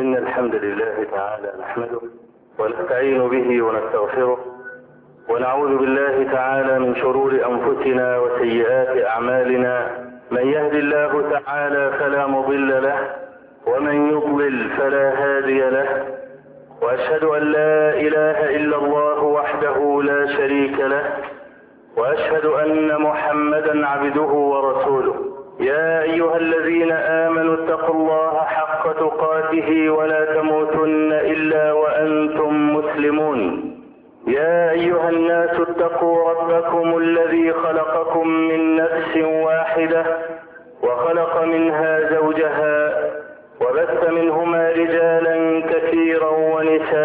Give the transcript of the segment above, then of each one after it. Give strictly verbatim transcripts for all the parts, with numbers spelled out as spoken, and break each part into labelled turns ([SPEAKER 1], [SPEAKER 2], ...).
[SPEAKER 1] إن الحمد لله تعالى نحمده ونستعين به ونستغفره ونعوذ بالله تعالى من شرور أنفسنا وسيئات أعمالنا. من يهد الله تعالى فلا مضل له ومن يضلل فلا هادي له، وأشهد أن لا إله إلا الله وحده لا شريك له، وأشهد أن محمدا عبده ورسوله. يا أيها الذين آمنوا اتقوا الله حق تقاته ولا تموتن إلا وأنتم مسلمون. يا أيها الناس اتقوا ربكم الذي خلقكم من نفس واحدة وخلق منها زوجها وبث منهما رجالا كثيرا ونساء،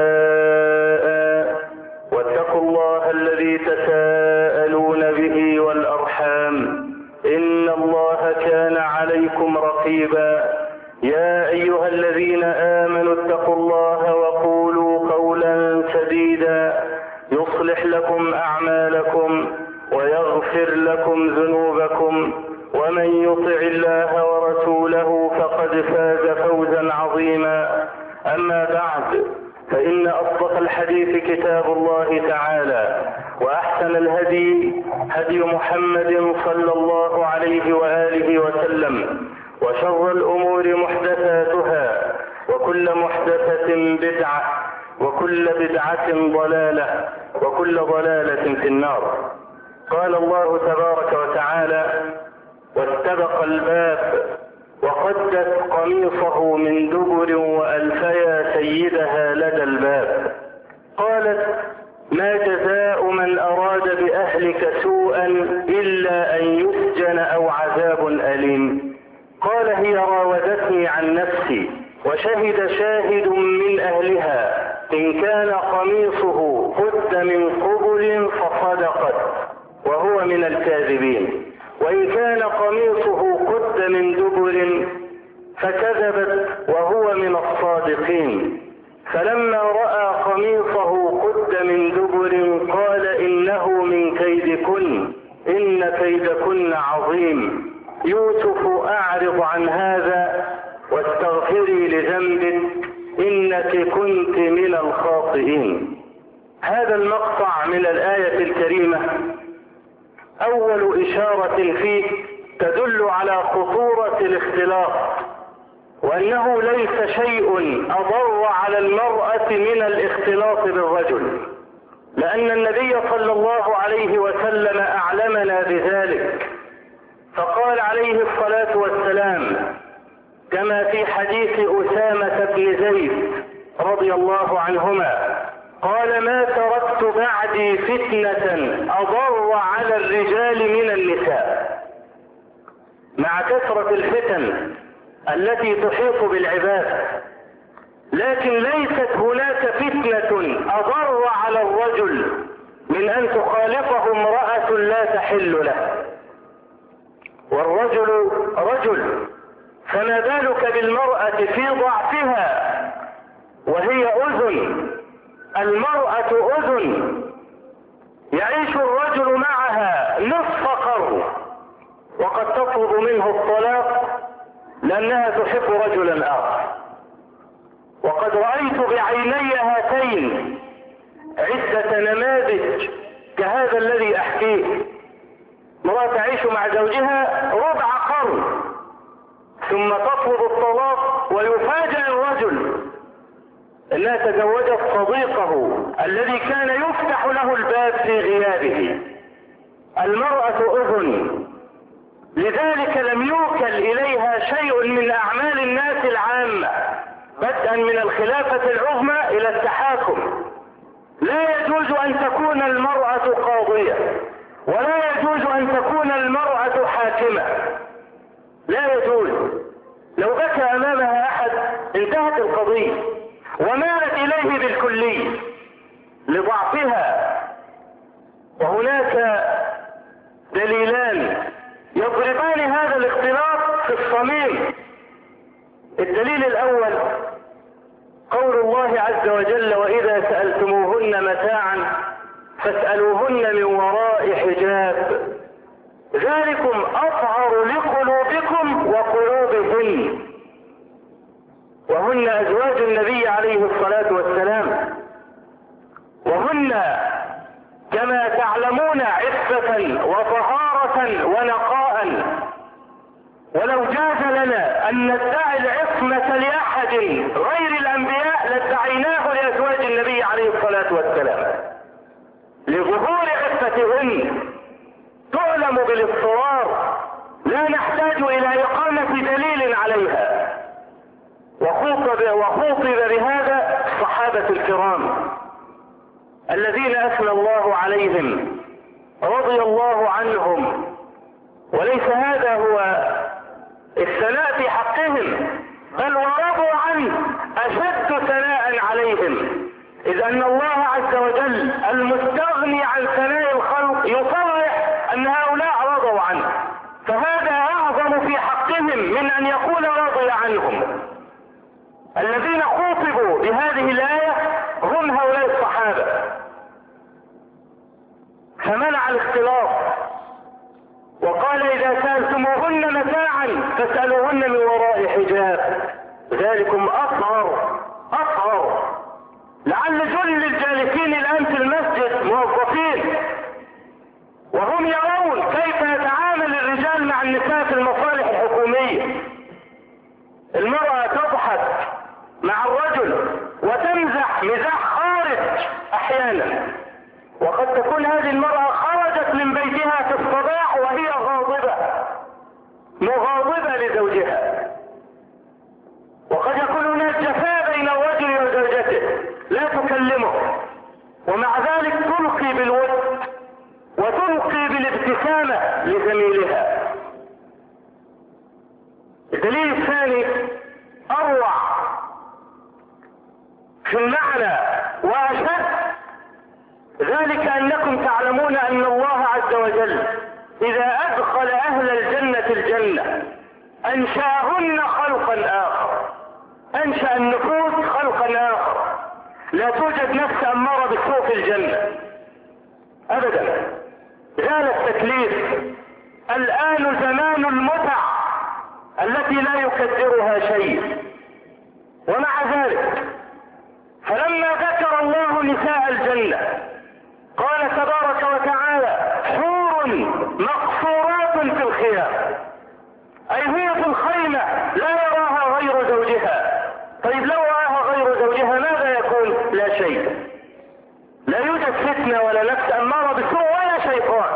[SPEAKER 1] واتقوا الله الذي تساءلون به والأرحام إن الله كان عليكم رقيبا. يا أيها الذين آمنوا اتقوا الله وقولوا قولا سديدا يصلح لكم أعمالكم ويغفر لكم ذنوبكم، ومن يطع الله ورسوله فقد فاز فوزا عظيما. أما بعد، فإن أصدق الحديث كتاب الله تعالى، وأحسن الهدي هدي محمد صلى الله عليه وآله وسلم، وشر الأمور محدثاتها، وكل محدثة بدعة، وكل بدعة ضلالة، وكل ضلالة في النار. قال الله تبارك وتعالى: واستبق الباب وقدت قميصه من دبر وألفيا سيدها لدى الباب. قالت: ما جزاء من أراد بأهلك سوءا إلا أن يسجن أو عذاب أليم. قال: هي راودتني عن نفسي، وشهد شاهد من أهلها إن كان قميصه قد من قبل فصدقت وهو من الكاذبين، وإن كان قميصه قد من دبر فكذبت وهو من الصادقين. فلما رأى قميصه قد من دبر قال: إنه من كيدكن إن كيدكن عظيم. يوسف أعرض عن هذا واستغفري لذنبك إنك كنت من الخاطئين. هذا المقطع من الآية الكريمة أول إشارة فيه تدل على خطورة الاختلاط، وأنه ليس شيء أضر على المرأة من الاختلاط بالرجل، لأن النبي صلى الله عليه وسلم أعلمنا بذلك، فقال عليه الصلاة والسلام كما في حديث أسامة بن زيد رضي الله عنهما قال: ما تركت بعدي فتنة أضر على الرجال من النساء. مع كثرة الفتن التي تحيط بالعباد، لكن ليست هناك فتنة أضر على الرجل من أن تخالطه امرأة لا تحل له، والرجل رجل، فما بالك بالمرأة في ضعفها وهي أذن. المرأة أذن يعيش الرجل معها نصف قرن، وقد تطلب منه الطلاق لأنها تحب رجلا آخر. وقد رأيت بعيني هاتين عدة نماذج كهذا الذي أحكيه. امرأة تعيش مع زوجها ربع قرن ثم تطلب الطلاق، ويفاجأ الرجل أنها تزوجت صديقه الذي كان يفتح له الباب في غيابه. المرأة أذن، لذلك لم يوكل إليها شيء من أعمال الناس العامة، بدءا من الخلافة العظمى إلى التحاكم. لا يجوز أن تكون المرأة قاضية، ولا يجوز أن تكون المرأة حاكمة، لا يجوز. لو بكى أمامها أحد انتهت القضية، ومالت إليه بالكلية لضعفها. وهناك دليلان يضربان هذا الاختلاط في الصميم. الدليل الأول قول الله عز وجل: وإذا سألتموهن متاعا فاسألوهن من وراء حجاب ذلكم أطهر لقلوبكم وقلوبهن. وهن أزواج النبي عليه الصلاة والسلام، وهن كما تعلمون عفة وطهارة ونقاء، ولو جاز لنا أن ندعي العصمة لأحد غير الأنبياء لادعيناه لأزواج النبي عليه الصلاة والسلام، لظهور عفتهن تعلم بالاضطرار، لا نحتاج إلى إقامة دليل عليها. وخوطب, وخوطب بهذا الصحابة الكرام الذين أثنى الله عليهم رضي الله عنهم، وليس هذا هو الثناء في حقهم، بل ورضوا عنه أشد ثناء عليهم، إذ أن الله عز وجل المستغني عن ثناء الخلق يصرح أن هؤلاء رضوا عنه، فهذا أعظم في حقهم من أن يقول رضي عنهم. الذين خوطبوا بهذه الآية هم هؤلاء الصحابة، فمنع الاختلاط وقال إذا سألتموهن متاعا فاسألوهن من وراء حجاب، ذلكم أصغر أصغر. لعل جل الجالسين الآن في المسجد موظفين وهم يرون كيف يتعامل الرجال مع النساء في المصالح الحكومية. المرأة تضحك مع الرجل وتمزح مزاح خارج أحيانا، وقد تكون هذه المرأة خرجت من بيتها في الصباح وهي غاضبة مغاضبة لزوجها، وقد يكون هناك جفاء بين الرجل وزوجته لا تكلمه، ومع ذلك تلقي بالود وتلقي بالابتسامة لزميلها. الدليل الثاني أروع في المعنى وأشد، ذلك أنكم تعلمون أن الله عز وجل إذا أدخل أهل الجنة الجنة أنشأهن خلقا آخر، أنشأ النفوس خلقا آخر، لا توجد نفس أمارة بالسوء في الجنة أبدا، زال التكليف. الآن زمان المتع التي لا يكدرها شيء، ومع ذلك فلما ذكر الله نساء الجنة قال تبارك وتعالى حور مقصورات في الخيام، أي هي في الخيمة لا يراها غير زوجها. طيب لو رآها غير زوجها ماذا يكون؟ لا شيء، لا يوجد فتنة ولا نفس أمارة بالسوء ولا شيطان.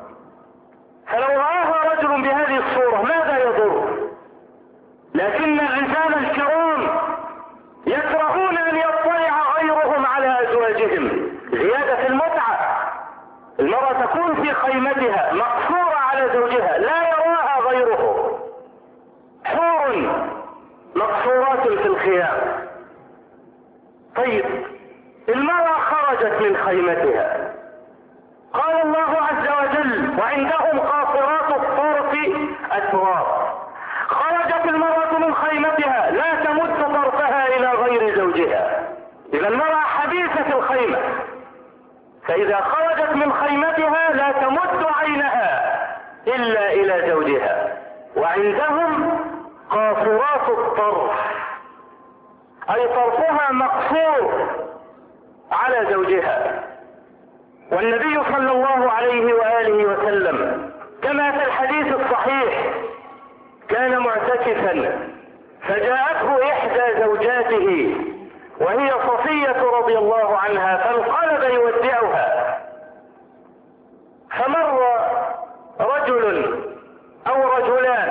[SPEAKER 1] فلو رآها رجل بهذه الصورة ماذا يضر؟ لكن الرجال الكرام يكرهون أن يطلع غيرهم على أزواجهم، زيادة المتعة. المرأة تكون في خيمتها مقصورة على زوجها لا يراها غيره، حور مقصورات في الخيام. طيب المرأة خرجت من خيمتها، قال الله عز وجل وعندهم قاصرات الطرف أتراب. خرجت المرأة من خيمتها لا تمد طرفها إلى غير زوجها، إذا المرأة حبيسة الخيمة، فإذا خرجت من خيمتها لا تمد عينها إلا إلى زوجها. وعندهم قاصرات الطرف، أي طرفها مقصور على زوجها. والنبي صلى الله عليه وآله وسلم كما في الحديث الصحيح كان معتكفا فجاءته إحدى زوجاته وهي صفية رضي الله عنها، فانقلب يودعها، فمر رجل أو رجلان،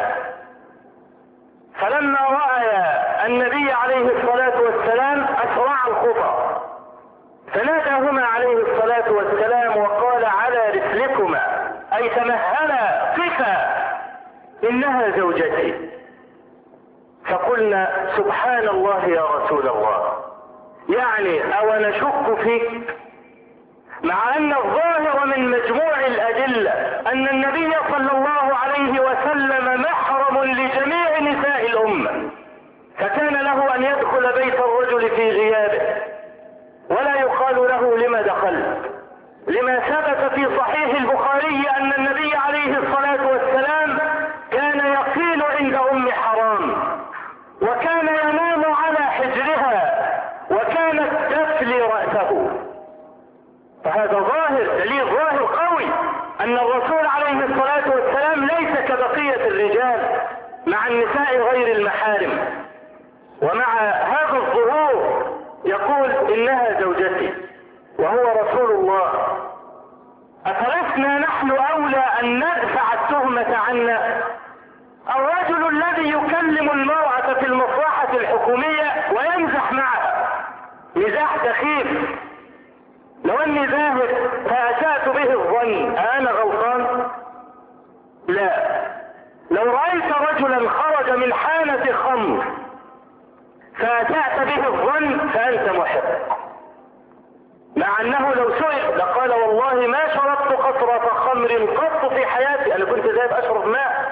[SPEAKER 1] فلما رأى النبي عليه الصلاة والسلام أسرع الخطى، فناداهما عليه الصلاة والسلام وقال على رسلكما، أي تمهلا قفا إنها زوجتي. فقلنا سبحان الله يا رسول الله، يعني أو نشك فيك، مع أن الظاهر من مجموع الأدلة أن النبي صلى الله عليه وسلم محرم لجميع نساء الأمة، فكان له أن يدخل بيت الرجل في غيابه ولا يقال له لما دخلت، لما ثبت في صحيح البخاري أن النبي عليه الصلاة والسلام كان يقيل عند أم حرام، وكان ينام على حجرها وكانت تفلي رأسه. فهذا ظاهر، دليل ظاهر قوي أن الرسول عليه الصلاة والسلام ليس كبقية الرجال مع النساء غير المحارم. ومع هذا الظهور يقول إنها زوجتي وهو رسول الله. أفلسنا نحن أولى أن ندفع التهمة عنا؟ الرجل الذي يكلم المرأة في المصلحة الحكومية ويمزح معها مزاح دخيل، لو أني ذاهب فأسأت به الظن أنا غلطان؟ لا. لو رأيت رجلا خرج من حانة خمر فأسأت به الظن فأنت محق، مع أنه لو سئل لقال والله ما شربت قطرة خمر قط في حياتي، أنا كنت ذاهب أشرب ماء،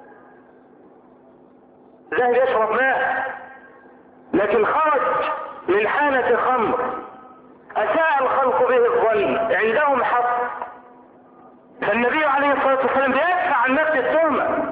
[SPEAKER 1] ذاهب يشرب ماء، لكن خرج من حانة خمر. أساء الخلق به الظن، عندهم حق. فالنبي عليه الصلاة والسلام بيدفع عن نفس التهمة.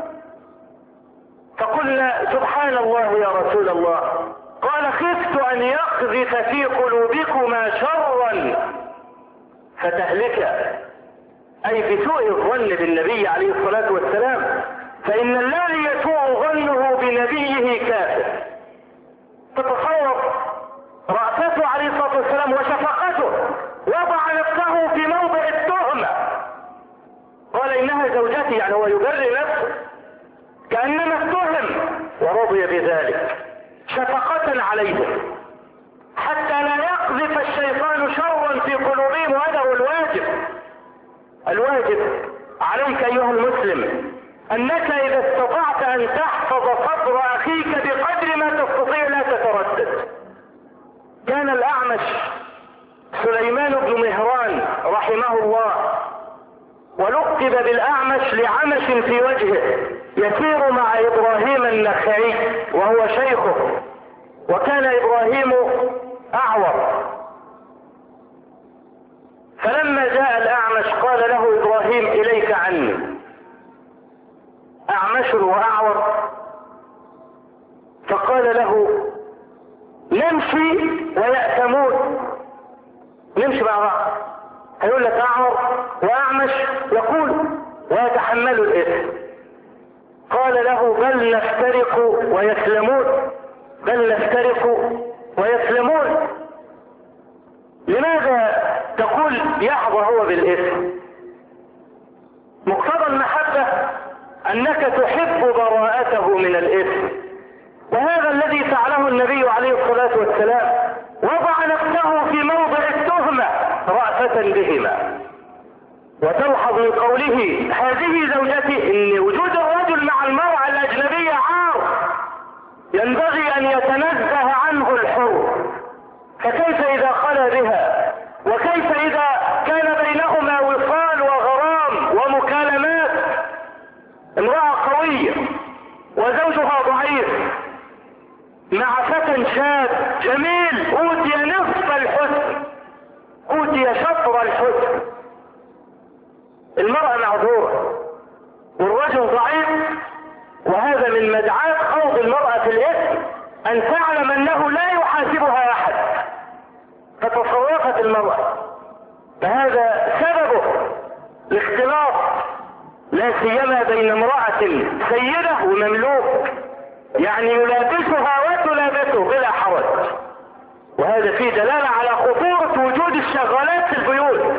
[SPEAKER 1] فقلنا سبحان الله يا رسول الله. قال خفت أن يقذف في قلوبكما شرا فتهلك، أي بسوء الظن بالنبي عليه الصلاة والسلام، فإن الذي يسوء ظنه بنبيه كافر. تتصور رأفته عليه الصلاة والسلام وشفقته، وضع نفسه في موضع التهمة، قال إنها زوجتي، يعني هو يبرئ نفسه كأنما اتهم ورضي بذلك شفقة عليهم حتى لا يقذف الشيطان شرا في قلوبهم. وهذا هو الواجب. الواجب عليك أيها المسلم أنك إذا استطعت أن تحفظ صدر أخيك بقدر ما تستطيع لا تتردد. كان الأعمش سليمان بن مهران رحمه الله، ولقب بالأعمش لعمش في وجهه، يسير مع إبراهيم النخعي وهو شيخه، وكان إبراهيم أعور. فلما جاء الأعمش قال له إبراهيم إليك عني، أعمش وأعور. فقال له نمشي ويأتمون، نمشي مع بعض، هيقول لك أعور وأعمش يقول ويتحمل الإثم. قال له بل نفترق ويسلمون، بل نفترق ويسلمون. لماذا تقول يحظى هو بالإثم؟ مقتضى المحبة أنك تحب براءته من الإثم، وهذا الذي فعله النبي عليه الصلاة والسلام، وضع نفسه في موضع التهمة رأفة بهما. وتلحظ من قوله هذه زوجتي ان وجود الرجل مع المرأة الأجنبية عار ينبغي أن يتنزه عنه الحر، فكيف إذا خلى بها؟ وكيف إذا كان بينهما وصال وغرام ومكالمات؟ امرأة قوية وزوجها ضعيف مع فتى شاب جميل أوتي نصف الحسن، أوتي شطر الحسن. المرأة معذورة والرجل ضعيف، وهذا من مدعاة خوض المرأة في الإثم أن تعلم أنه لا يحاسبها أحد، فتصرفت المرأة. فهذا سببه الاختلاط، لا سيما بين امرأة سيدة ومملوك، يعني يلابسها وتلابسه بلا حرج. وهذا فيه دلالة على خطورة وجود الشغالات في البيوت،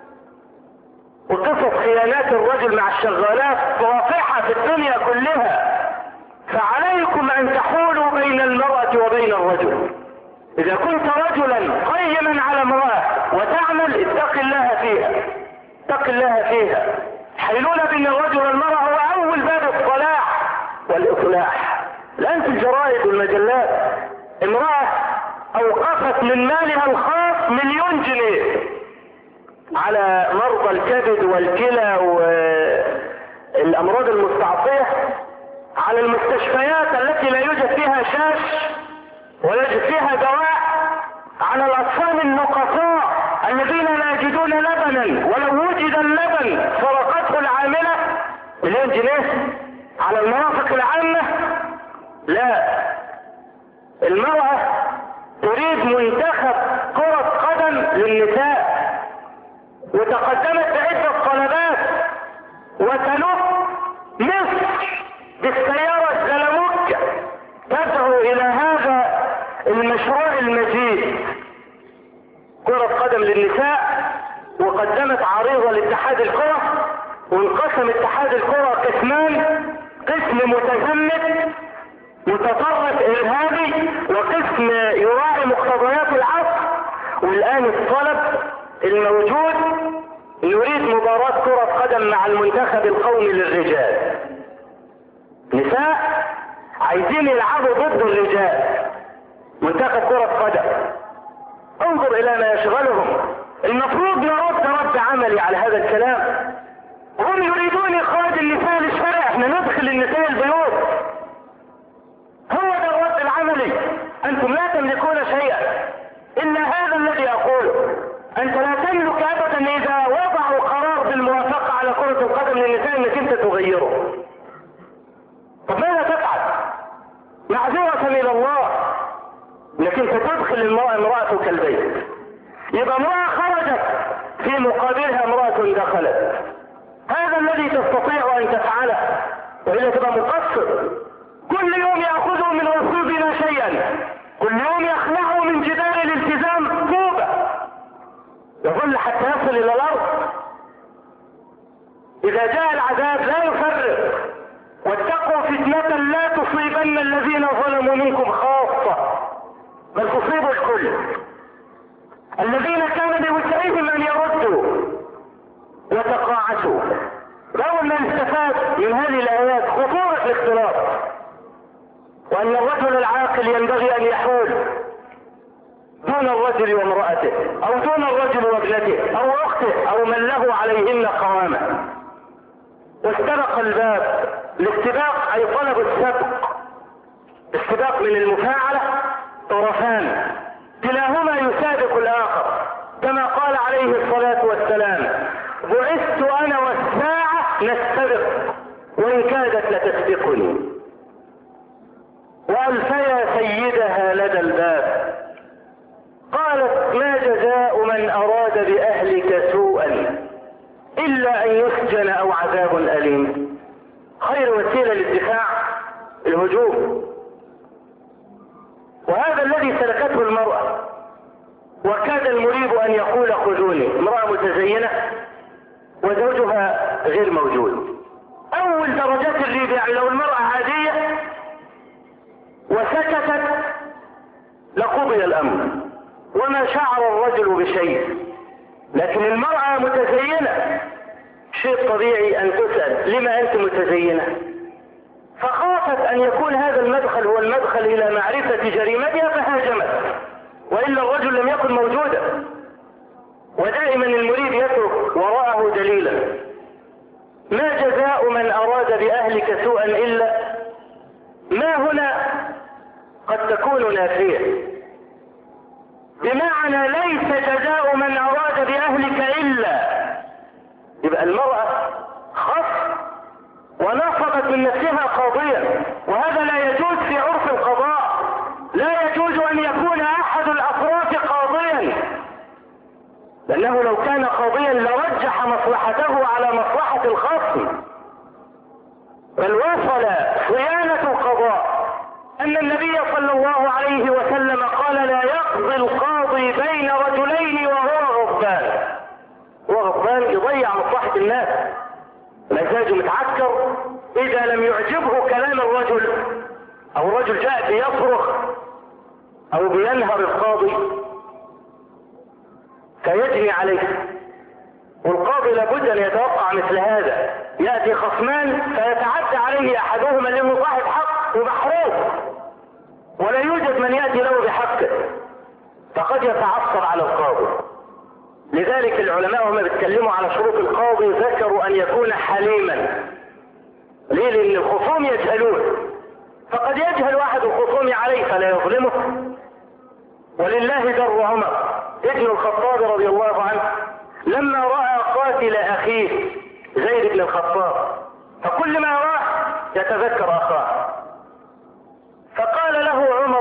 [SPEAKER 1] وقصة خيانات الرجل مع الشغالات واضحة في الدنيا كلها. فعليكم أن تحولوا بين المرأة وبين الرجل. إذا كنت رجلا قيما على امرأة وتعمل اتق الله فيها، اتق الله فيها. حيلون بين الرجل والمرأة هو أول باب الصلاح والإصلاح. الآن في الجرائد والمجلات امرأة أوقفت من مالها الخاص مليون جنيه على مرضى الكبد والكلى والأمراض المستعصية، على المستشفيات التي لا يوجد فيها شاش ولا يوجد فيها دواء، على الأطفال النقصاء الذين لا يجدون لبنا ولو وجد اللبن سرقته العاملة، مليون جنيه على المرافق العامة. لا، المرأة تريد منتخب كرة قدم للنساء، وتقدمت بعدة طلبات، وتلف مصر بالسيارة الزلموكة تدعو إلى هذا المشروع المجيد كرة قدم للنساء. وقدمت عريضة لاتحاد الكرة، وانقسم اتحاد الكرة قسمان: قسم متزمت متطرف ارهابي، وقسم يراعي مقتضيات العصر. والان الطلب الموجود نريد مباراة كرة قدم مع المنتخب القومي للرجال. نساء عايزين يلعبوا ضد الرجال منتخب كرة قدم. انظر الى ما يشغلهم. المفروض نرد رد عملي على هذا الكلام. هم يريدون اخراج النساء للشارع، احنا ندخل النساء البيوت. هو ده الرد العملي. انتم لا تملكون شيئا الا هذا الذي اقوله. انت لا تملك ابدا اذا وضعوا قرار بالموافقة على كرة القدم للنساء انك انت تغيره. طب ماذا تفعل؟ معذرة الى الله انك انت تدخل المرأة امرأتك البيت، يبقى امرأة خرجت في مقابلها امرأة دخلت. هذا الذي تستطيع ان تفعله، وإلا تبقى مقصر. كل يوم يأخذوا من رسولنا شيئا، كل يوم يخلعوا من جدار الالتزام طوبة يظل حتى يصل الى الارض. اذا جاء العذاب لا يفرق. واتقوا فتنة لا تصيبن الذين ظلموا منكم خاصة، بل تصيب الكل. الذين كان بوسعهم ان يردوا وتقاعسوا. لو من استفاد من هذه الايات خطورة الاختلاط، وان الرجل العاقل ينبغي ان يحول دون الرجل وامرأته، او دون الرجل وابنته او اخته او من له عليهن قوامة. واستبق الباب. الاستباق اي طلب السبق. استباق من المفاعلة طرفان كلاهما يسابق الاخر، كما قال عليه الصلاة والسلام: بعثت انا والساعة نستبق وان كادت لتسبقني. والفيا سيدها لدى الباب قالت: ما جزاء من اراد باهلك سوءا الا ان يسجن او عذاب اليم. خير وسيلة للدفاع الهجوم. وهذا الذي سلكته المرأة. وكاد المريب ان يقول: خذوني. امرأة متزينة وزوجها غير موجود. اول درجات الريب، يعني لو المرأة عادية وسكتت لقضي الامر وما شعر الرجل بشيء، لكن المرأة متزينة شيء طبيعي ان تسأل: لما انت متزينة؟ فخافت ان يكون هذا المدخل هو المدخل الى معرفة جريمتها فهاجمت، والا الرجل لم يكن موجودا. ودائما المريد يترك وراءه دليلا. ما جزاء من اراد باهلك سوءا الا، ما هنا قد تكون نافية، بمعنى ليس جزاء من اراد باهلك الا. يبقى المرأة خص ونصبت من نفسها قاضيا، وهذا لا يجوز في عرف القضاء. لا يجوز ان يكون احد الاطراف قاضيا، لانه لو كان قاضيا لرجح مصلحته على مصلحة الخصم. بل وصل صيانة القضاء ان النبي صلى الله عليه وسلم قال: لا يقضي القاضي بين رجلين وهو غضبان. هو غضبان يضيع مصلحة الناس، مزاجه متعكر. اذا لم يعجبه كلام الرجل، او الرجل جاء بيصرخ او بينهر القاضي فيجني عليه. والقاضي لابد ان يتوقع مثل هذا. يأتي خصمان فيتعدى عليه احدهما لانه صاحب حق ومحروم، ولا يوجد من يأتي له بحقه، فقد يتعصب على القاضي. لذلك العلماء هم بيتكلموا على شروط القاضي ذكروا ان يكون حليما. ليه؟ لان الخصوم يجهلون، فقد يجهل واحد الخصوم عليه فلا يظلمه. ولله در عمر ابن الخطاب رضي الله عنه لما رأى قاتل اخيه زيد بن الخطاب، فكل ما راه يتذكر اخاه، فقال له عمر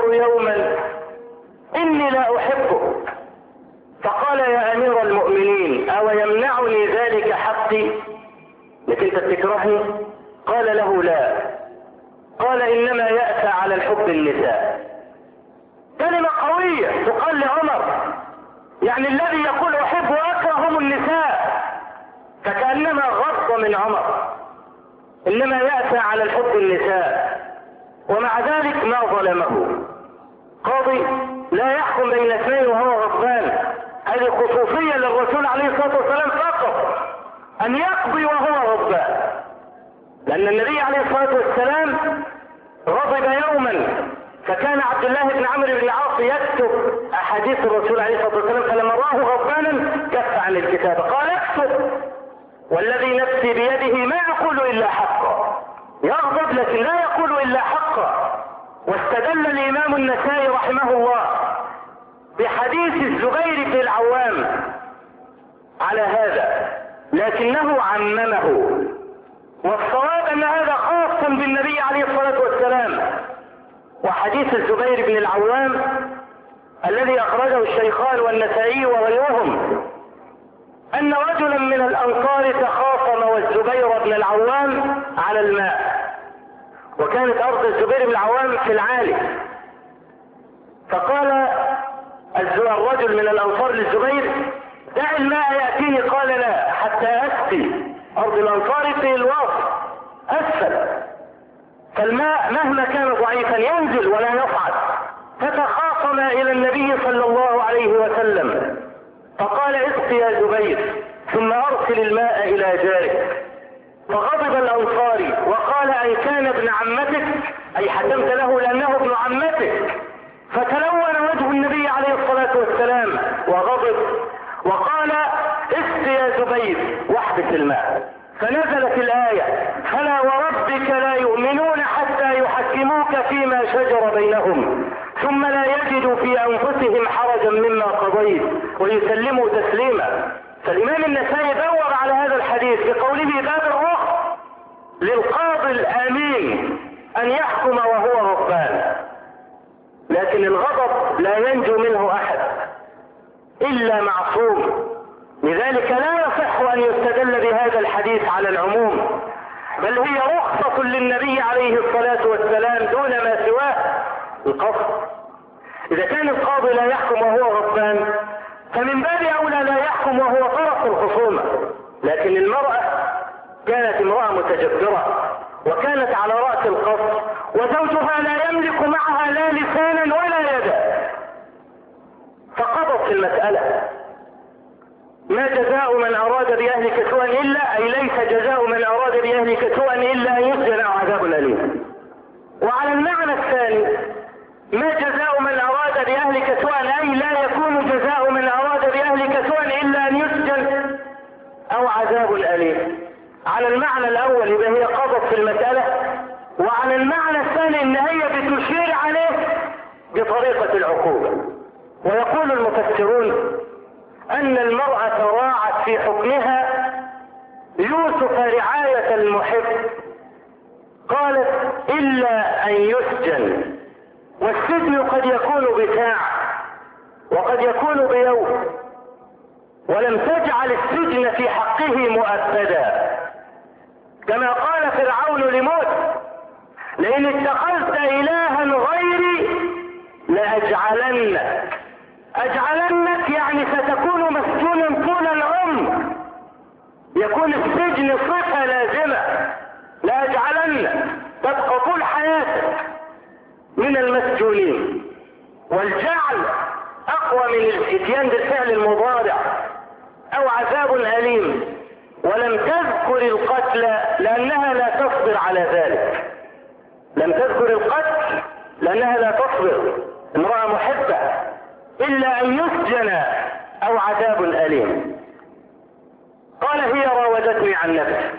[SPEAKER 1] له يوما إني لا أحبك، فقال يا أمير المؤمنين أو يمنعني ذلك حقي لك أنت بتكرهني؟ قال له لا، قال إنما يأتى على الحب النساء. كلمة قوية تقال لعمر، يعني الذي يقول أحب وأكره هم النساء، فكأنما غض من عمر، إنما يأتى على الحب النساء. ومع ذلك ما ظلمه. قاضي لا يحكم بين اثنين وهو غضبان، هذه خصوصية للرسول عليه الصلاة والسلام فقط أن يقضي وهو غضبان، لأن النبي عليه الصلاة والسلام غضب يوما، فكان عبد الله بن عمرو بن العاص يكتب أحاديث الرسول عليه الصلاة والسلام، فلما رآه غضبانا كف عن الكتابة، قال اكتب والذي نفسي بيده ما يقول إلا حقا. يغضب لكن لا يقول إلا حقا. واستدل الإمام النسائي رحمه الله بحديث الزبير بن العوام على هذا، لكنه عممه، والصواب أن هذا خاص بالنبي عليه الصلاة والسلام. وحديث الزبير بن العوام الذي أخرجه الشيخان والنسائي وغيرهم أن رجلا من الأنصار تخاصم والزبير بن العوام على الماء، وكانت أرض الزبير بن العوام في العالي، فقال الرجل من الأنصار للزبير دع الماء يأتيني، قال لا حتى أسقي. أرض الأنصار في الوسط أسفل، فالماء مهما كان ضعيفا ينزل ولا يصعد. فتخاصم إلى النبي صلى الله عليه وسلم، فقال اسق يا زبير ثم أرسل الماء إلى جارك. فغضب الأنصاري وقال أن كان ابن عمتك، أي حكمت له لأنه ابن عمتك. فتلون وجه النبي عليه الصلاة والسلام وغضب وقال اسق يا زبير واحبس الماء. فنزلت الآية فلا وربك لا يؤمنون حتى يحكموك فيما شجر بينهم ثم لا يجدوا في أنفسهم حرجا مما قضيت ويسلموا تسليما. فالإمام النسائي دور على هذا الحديث بقوله باب الرخص للقاضي الآمين أن يحكم وهو غضبان، لكن الغضب لا ينجو منه أحد إلا معصوم. لذلك لا يصح أن يستدل بهذا الحديث على العموم، بل هي رخصة للنبي عليه الصلاة والسلام دون ما سواه القصد. إذا كان القاضي لا يحكم وهو غضبان فمن باب أولى لا يحكم وهو طرف الخصومة. لكن المرأة كانت امرأة متجبرة وكانت على رأس القصر، وزوجها لا يملك معها لا لسانا ولا يدا، فقضت في المسألة. ما جزاء من أراد بأهلك سوءا إلا، أي ليس جزاء من أراد بأهلك سوءا إلا أن يسجن أو عذاب أليم. وعلى المعنى الثاني ما جزاء من أراد بأهلك سوءا، أي لا يكون جزاء من أراد بأهلك سوءا إلا أن يسجن أو عذاب أليم. على المعنى الأول يبقى هي قضت في المسألة، وعلى المعنى الثاني إن هي بتشير عليه بطريقة العقوبة. ويقول المفسرون أن المرأة راعت في حكمها يوسف رعاية المحب، قالت إلا أن يسجن، والسجن قد يكون بساعة وقد يكون بيوم، ولم تجعل السجن في حقه مؤبدا، كما قال فرعون لموسى لئن اتخذت إلها غيري لأجعلنك. أجعلنك يعني ستكون مسجونا طول العمر، يكون السجن صفة لازمة، لأجعلنك تبقى طول حياتك من المسجونين. والجعل أقوى من الاتيان بالفعل المضارع أو عذاب أليم. ولم تذكر القتل لأنها لا تصبر على ذلك، لم تذكر القتل لأنها لا تصبر، امرأة محبة، إلا أن يسجن أو عذاب أليم. قال هي راودتني عن نفسي.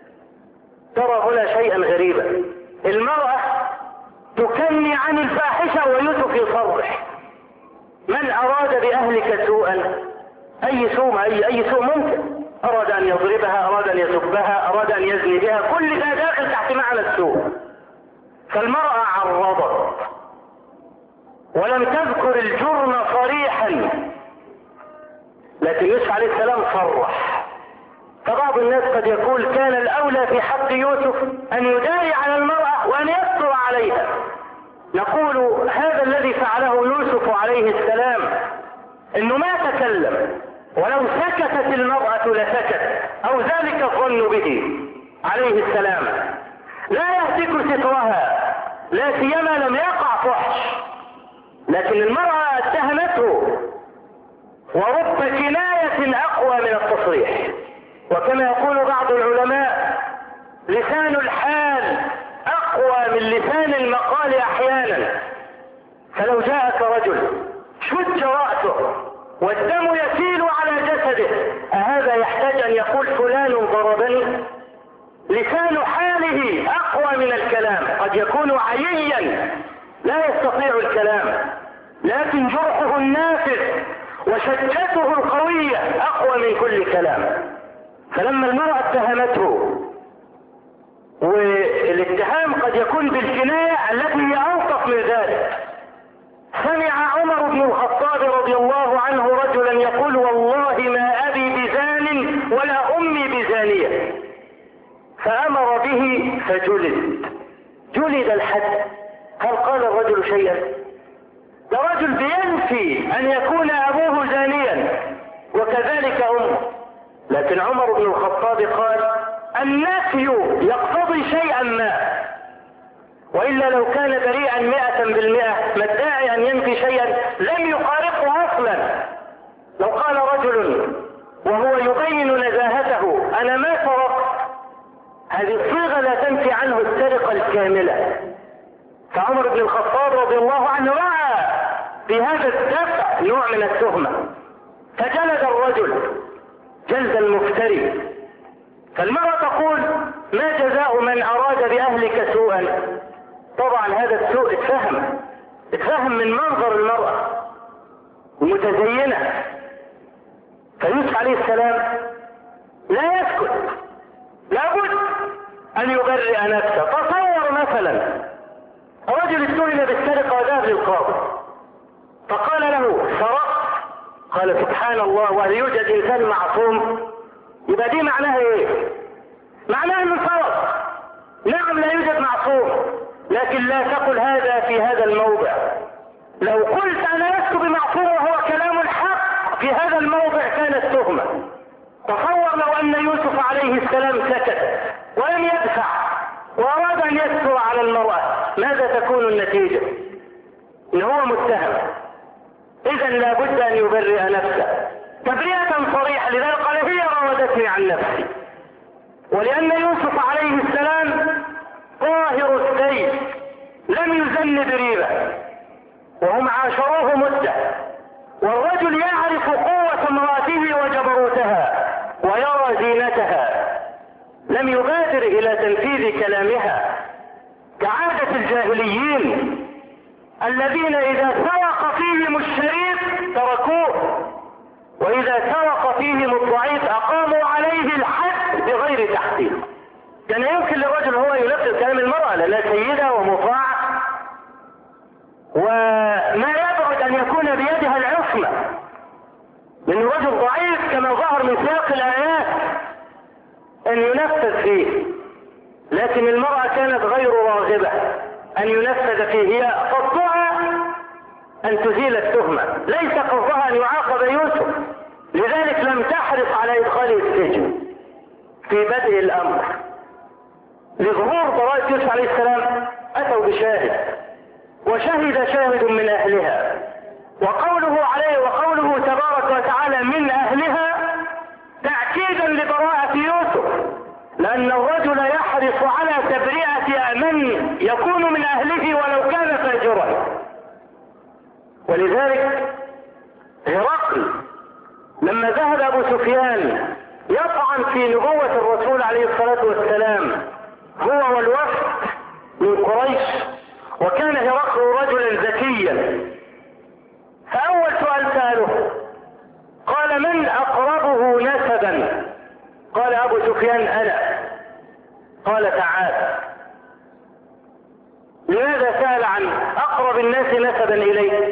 [SPEAKER 1] ترى هنا شيئا غريبا، المرأة تكني عن الفاحشة ويوسف يصرح. من أراد بأهلك سوءا، أي سوء أي, أي سوء ممكن، أراد أن يضربها، أراد أن يسبها، أراد أن يزني بها، كل ده داخل تحت معنى السوء. فالمرأة عرضت ولم تذكر الجرم صريحا، لكن يوسف عليه السلام صرح. فبعض الناس قد يقول كان الأولى في حق يوسف أن يداري على المرأة وأن يستر عليها. نقول هذا الذي فعله يوسف عليه السلام، إنه ما تكلم، ولو سكتت المرأة لسكت، أو ذلك الظن به عليه السلام. لا يهتك سترها، لا سيما لم يقع فحش، لكن المرأة اتهمته، ورب كناية أقوى من التصريح. وكما يقول بعض العلماء لسان الحال أقوى من لسان المقال أحيانا. فلو جاءك رجل شج رأسه والدم يسيل على جسده، أهذا يحتاج أن يقول فلان ضربني؟ لسان حاله أقوى من الكلام، قد يكون عييا لا يستطيع الكلام، لكن جرحه النافذ وشجته القوية أقوى من كل كلام. فلما المرأة اتهمته، والاتهام قد يكون بالكناية التي هي أوصف من ذلك، سمع عمر بن الخطاب رضي الله عنه رجلا يقول والله ما أبي بزان ولا أمي بزانية، فأمر به فجلد جلد الحد. هل قال الرجل شيئا؟ ده رجل بينفي أن يكون أبوه زانيا وكذلك أمه، لكن عمر بن الخطاب قال النفي يقتضي شيئا ما، وإلا لو كان بريئا مئة بالمئة ما الداعي أن ينفي شيئا لم يقارقه أصلا. لو قال رجل وهو يبين نزاهته أنا ما سرقت، هذه الصيغة لا تنفي عنه السرقة الكاملة. فعمر بن الخطاب رضي الله عنه رأى في هذا الدفع نوع من التهمة، فجلد الرجل جلد المفتري. فالمرأة تقول ما جزاء من أراد بأهلك سوءا؟ طبعا هذا السوء اتفهم اتفهم من منظر المرأة متزينة. فيوسف عليه السلام لا يسكت، لابد أن يبرئ نفسه. تصور مثلا رجل اتهم بالسرقة وذهب للقاضي فقال له سرقت، قال سبحان الله وهل يوجد إنسان معصوم؟ يبقى دي معناها ايه؟ معناها انه سرق. نعم لا يوجد معصوم، لكن لا تقل هذا في هذا الموضع. لو قلت انا لست بمعصوم وهو كلام الحق في هذا الموضع كانت تهمة. تصور لو ان يوسف عليه السلام سكت ولم يدفع واراد ان يستر على المرأة، ماذا تكون النتيجة؟ ان هو متهم، اذا لابد ان يبرئ نفسه تبرئة صريحة. لذلك قال هي راودتني عن نفسي. ولأن يوسف عليه السلام طاهر السيف لم يزن بريبة، وهم عاشروه مدة، والرجل يعرف قوة امرأته وجبروتها ويرى زينتها، لم يبادر إلى تنفيذ كلامها كعادة الجاهليين الذين إذا سرق فيهم الشريف تركوه، وإذا سرق فيهم الضعيف أقاموا عليه الحد بغير تحقيق. كان يمكن للرجل هو ينفذ كلام المرأة لأنها سيدة ومطاعة، وما يبعد أن يكون بيدها العصمة، لأن الرجل ضعيف كما ظهر من سياق الآيات أن ينفذ فيه، لكن المرأة كانت غير راغبة أن ينفذ فيه. هي قصدها أن تزيل التهمة، ليس قصدها أن يعاقب يوسف، لذلك لم تحرص على إدخاله السجن في بدء الأمر. لظهور براءة يوسف عليه السلام أتوا بشاهد، وشهد شاهد من أهلها، وقوله عليه وقوله تبارك وتعالى من أهلها تأكيدا لبراءة يوسف، لأن الرجل يحرص على تبرئة من يكون من أهله ولو كان فاجرا. ولذلك هرقل لما ذهب أبو سفيان يطعن في نبوة الرسول عليه الصلاة والسلام هو والوفد من قريش، وكان هرقل رجلا ذكيا، فأول سؤال سأله قال من أقربه نسبا؟ قال أبو سفيان أنا. قال تعالى. لماذا سأل عن أقرب الناس نسبا إليه؟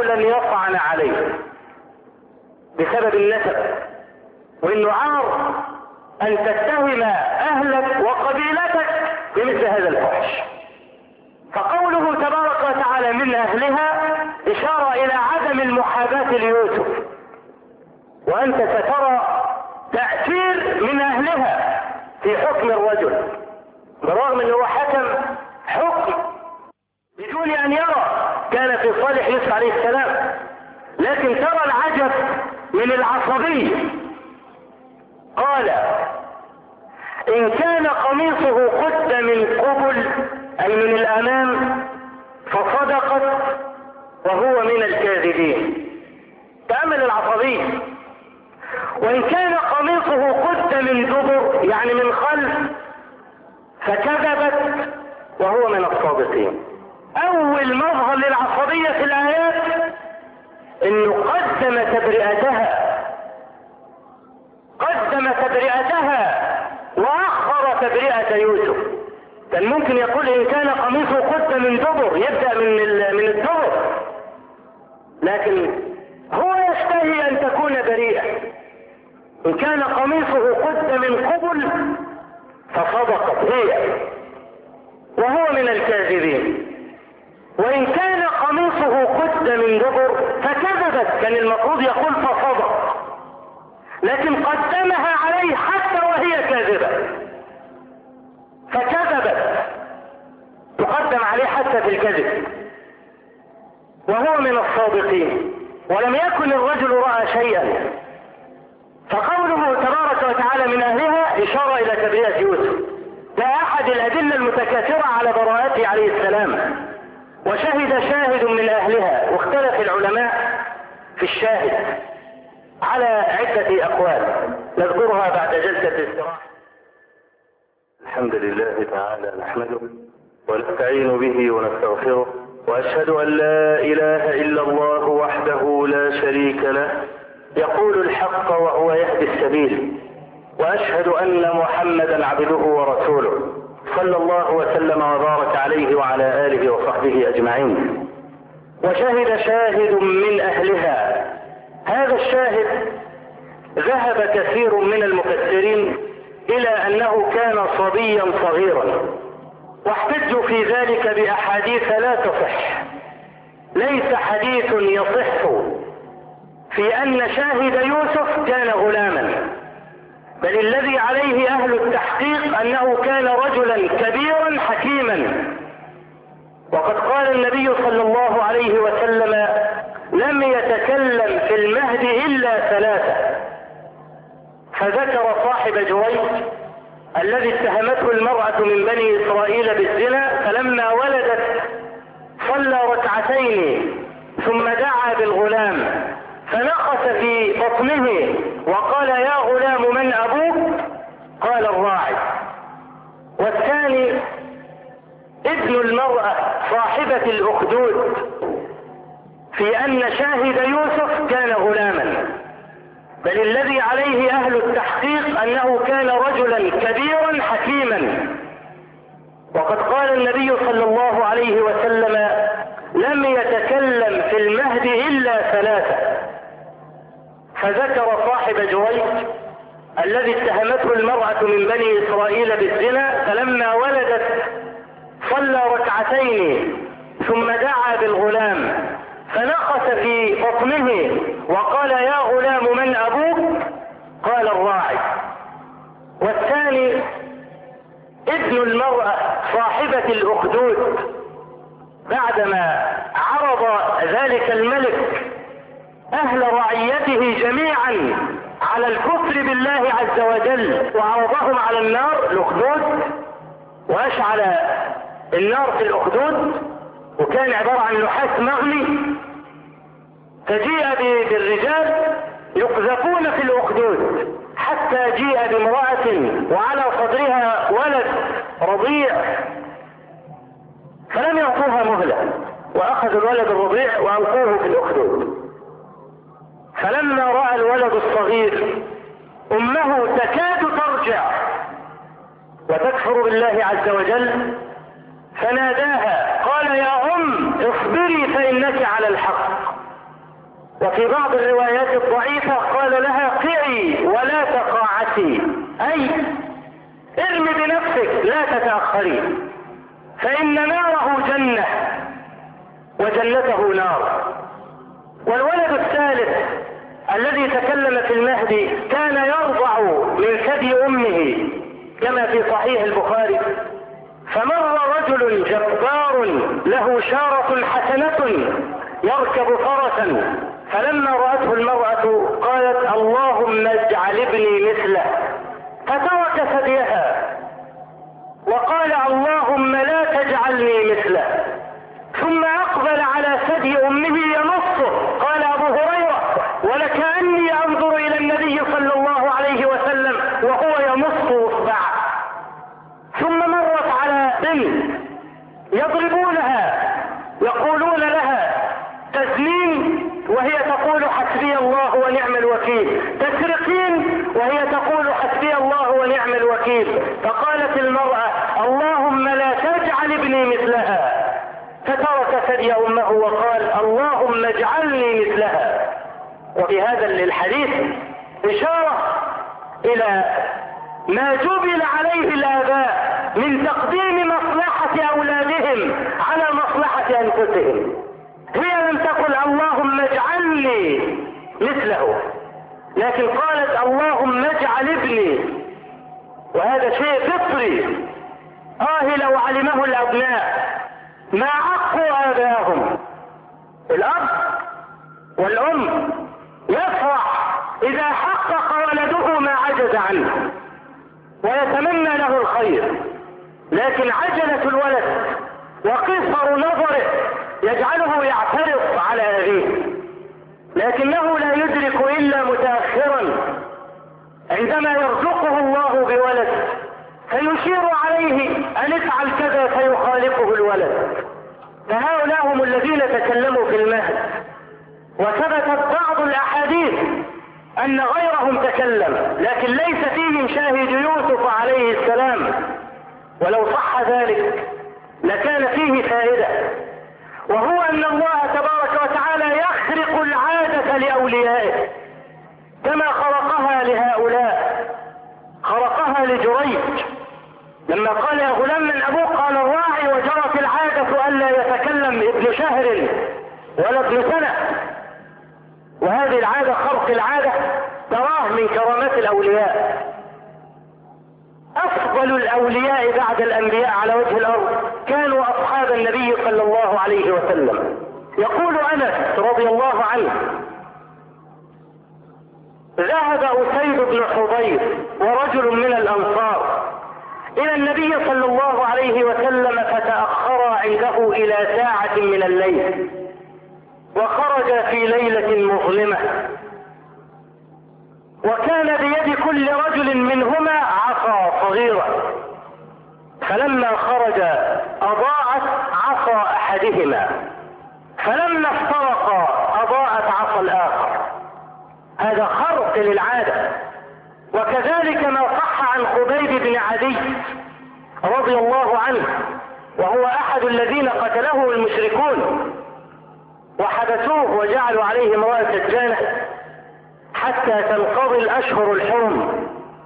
[SPEAKER 2] رجلا يطعن عليه بسبب النسب، وانه عار ان تتهم اهلك وقبيلتك بمثل هذا الفحش. فقوله تبارك وتعالى من اهلها اشارة الى عدم المحاباة ليوسف، وانت سترى تأثير من اهلها في حكم الرجل، بالرغم انه حكم حكم بدون ان يرى كان في صالح يوسف عليه السلام، لكن ترى العجب من العصبية. قال إن كان قميصه قد من قبل أي من الأمام فصدقت وهو من الكاذبين. تأمل العصبية. وإن كان قميصه قد من دبر يعني من خلف فكذبت وهو من الصادقين. أول مظهر للعصبية في الآيات إنه قدم تبرئتها قدم تبرئتها وأخر تبرئة يوسف. كان ممكن يقول إن كان قميصه قد من دبر يبدأ من من الدبر، لكن هو يشتهي أن تكون بريئة. إن كان قميصه قد من قبل فصدقت هي وهو من الكاذبين. وإن كان قميصه قد من دبر فكذبت، كان المفروض يقول فصدق، لكن قدمها عليه حتى وهي كاذبة فكذبت، تقدم عليه حتى في الكذب وهو من الصادقين. ولم يكن الرجل رأى شيئا. فقوله تبارك وتعالى من أهلها إشارة إلى تبرئة يوسف، ده أحد الأدلة المتكاثرة على براءته عليه السلام. وشهد شاهد من أهلها، واختلف العلماء في الشاهد على عدة أقوال نذكرها بعد جلسة استراحة.
[SPEAKER 1] الحمد لله تعالى نحمده ونستعين به ونستغفره، وأشهد أن لا إله إلا الله وحده لا شريك له يقول الحق وهو يهدي السبيل، وأشهد أن محمدا عبده ورسوله صلى الله وسلم وبارك عليه وعلى آله وصحبه أجمعين. وشهد شاهد من أهلها. هذا الشاهد ذهب كثير من المفسرين إلى أنه كان صبيا صغيرا، واحتجوا في ذلك بأحاديث لا تصح. ليس حديث يصح في أن شاهد يوسف كان غلاما، بل الذي عليه أهل التحقيق أنه كان رجلا كبيرا حكيما. وقد قال النبي صلى الله عليه وسلم لم يتكلم في المهد إلا ثلاثة، فذكر صاحب جريج الذي اتهمته المرأة من بني إسرائيل بالزنا، فلما ولدت صلى ركعتين ثم دعا بالغلام فنقص في بطنه وقال يا غلام من أبوك؟ قال الراعي. والثاني ابن المرأة صاحبة الأخدود في أن شاهد يوسف كان غلاما، بل الذي عليه أهل التحقيق أنه كان رجلا كبيرا حكيما. وقد قال النبي صلى الله عليه وسلم لم يتكلم في المهد إلا ثلاثة، فذكر صاحب جريج الذي اتهمته المرأة من بني إسرائيل بالزنا، فلما ولدت صلى ركعتين ثم دعا بالغلام فنقص في بطنه وقال يا غلام من أبوك؟ قال الراعي. والثاني ابن المرأة صاحبة الأخدود بعدما عرض ذلك الملك أهل رعيته جميعا على الكفر بالله عز وجل وعرضهم على النار الأخدود، وأشعل النار في الأخدود، وكان عبارة عن نحاس مغلي، فجيء بالرجال يقذفون في الأخدود حتى جيء بامرأة وعلى صدرها ولد رضيع، فلم يعطوها مهلة وأخذوا الولد الرضيع وألقوه في الأخدود. فلما رأى الولد الصغير أمه تكاد ترجع وتكفر بالله عز وجل فناداها قال يا أم اصبري فإنك على الحق.
[SPEAKER 2] وفي بعض الروايات الضعيفة قال لها قعي ولا تقاعسي، أي ارمي بنفسك لا تتأخري، فإن ناره جنة وجنته نار. والولد الثالث الذي تكلم في المهدي كان يرضع من ثدي أمه كما في صحيح البخاري، فمر رجل جبار له شارة حسنة يركب فرسا، فلما رأته المرأة قالت اللهم اجعل ابني مثله، فترك ثديها وقال اللهم لا تجعلني مثله، ثم أقبل على ثدي أمه يمصه. قال أبو هريرة ولكأني أنظر إلى النبي صلى الله عليه وسلم وهو يمص إصبعه. ثم مرت على بنت يضربونها يقولون لها تزنين وهي تقول حسبي الله ونعم الوكيل، تسرقين وهي تقول حسبي الله ونعم الوكيل. فقالت المرأة اللهم لا تجعل ابني مثلها، فترك ثدي أمه وقال اللهم اجعلني مثلها. وفي هذا الحديث إشارة إلى ما جبل عليه الآباء من تقديم مصلحة أولادهم على مصلحة أنفسهم. هي لم تقل اللهم اجعلني مثله، لكن قالت اللهم اجعل ابني، وهذا شيء فطري. آه لو علمه الأبناء ما عقوا آباءهم. الأب والأم يفرح إذا حقق ولده ما عجز عنه ويتمنى له الخير، لكن عجلة الولد وقصر نظره يجعله يعترض على أبيه، لكنه لا يدرك إلا متأخرا عندما يرزقه الله بولد فيشير عليه أن افعل كذا فيخالفه الولد. فهؤلاء هم الذين تكلموا في المهد، وثبتت بعض الأحاديث أن غيرهم تكلم لكن ليس فيهم شاهد يوسف عليه السلام، ولو صح ذلك لكان فيه فائدة، وهو أن الله تبارك وتعالى يخرق العادة لأوليائه كما خلقها لهؤلاء. خلقها لجريج لما قال يا غلام من أبوك؟ قال الراعي، وجرت العادة ألا يتكلم ابن شهر ولا ابن سنة. وهذه العادة خرق العادة تراه من كرامات الأولياء. أفضل الأولياء بعد الأنبياء على وجه الأرض كانوا أصحاب النبي صلى الله عليه وسلم. يقول أنس رضي الله عنه ذهب أسيد بن حضير ورجل من الأنصار إلى النبي صلى الله عليه وسلم فتأخر عنده إلى ساعة من الليل، وخرج في ليلة مظلمة، وكان بيد كل رجل منهما عصا صغيرة، فلما خرج أضاعت عصا أحدهما، فلما افترقا أضاءت عصا الآخر. هذا خرق للعادة. وكذلك ما صح عن خبيب بن عدي رضي الله عنه، وهو أحد الذين قتله المشركون وحبسوه وجعلوا عليه امرأة سجانة حتى تنقضي الأشهر الحرم.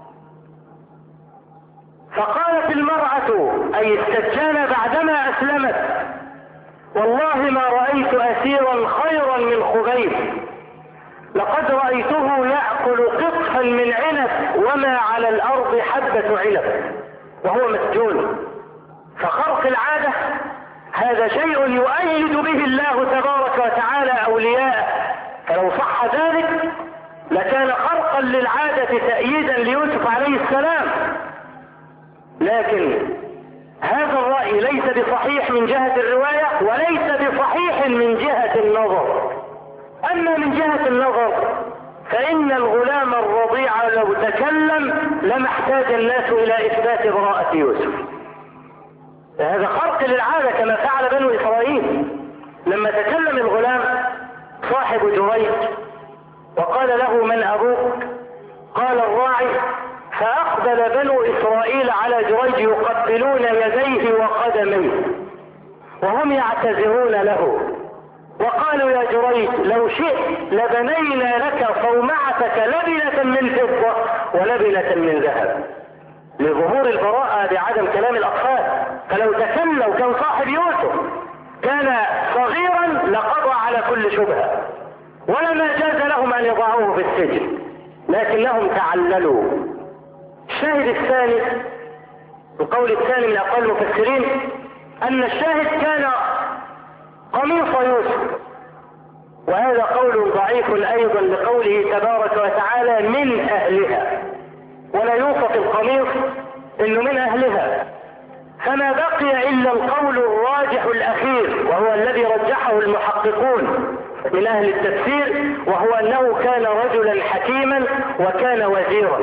[SPEAKER 2] فقالت المرأة أي السجانة بعدما أسلمت والله ما رأيت أسيرا خيرا من خبيب، لقد رأيته يأكل قطفا من عنب وما على الأرض حبة عنب وهو مسجون. فخرق العادة هذا شيء يؤيد به الله تبارك وتعالى أولياءه، فلو صح ذلك لكان خرقا للعادة تأييدا ليوسف عليه السلام. لكن هذا الرأي ليس بصحيح من جهة الرواية وليس بصحيح من جهة النظر. أما من جهة النظر فإن الغلام الرضيع لو تكلم لما احتاج الناس إلى إثبات براءة يوسف. هذا خرق للعادة كما فعل بنو إسرائيل لما تكلم الغلام صاحب جريج وقال له من أبوك؟ قال الراعي. فأقبل بنو إسرائيل على جريج يقبلون يديه وقدميه وهم يعتذرون له وقالوا يا جريج لو شئت لبنينا لك صومعتك لبنة من فضة ولبنة من ذهب، لظهور البراءة بعدم كلام الأطفال. فلو تكلم كان صاحب يوسف كان صغيرا لقضى على كل شبهة، ولما جاز لهم أن يضعوه في السجن، لكنهم تعللوا. الشاهد الثاني، القول الثاني من أقوال المفسرين، أن الشاهد كان قميص يوسف، وهذا قول ضعيف أيضا لقوله تبارك وتعالى من أهلها، ولا يوصف القميص إنه من أهلها، فما بقي إلا القول الراجح الأخير وهو الذي رجحه المحققون من أهل التفسير، وهو أنه كان رجلا حكيما وكان وزيرا.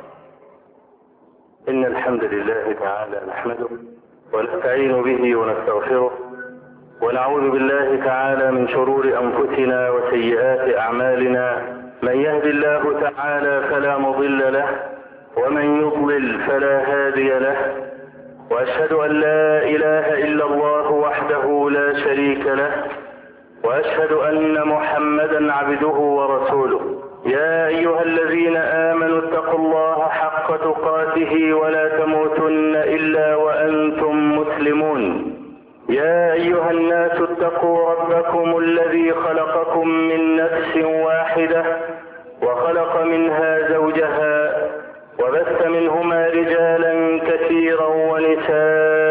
[SPEAKER 1] إن الحمد لله تعالى نحمده ونستعين به ونستغفره، ونعوذ بالله تعالى من شرور أنفسنا وسيئات أعمالنا. من يهد الله تعالى فلا مضل له، ومن يضلل فلا هادي له، وأشهد أن لا إله إلا الله وحده لا شريك له، وأشهد أن محمدا عبده ورسوله. يا أيها الذين آمنوا اتقوا الله حق تقاته ولا تموتن إلا وأنتم مسلمون. يا أيها الناس اتقوا ربكم الذي خلقكم من نفس واحدة وخلق منها زوجها وبث منهما رجالا كثيرا ونساء،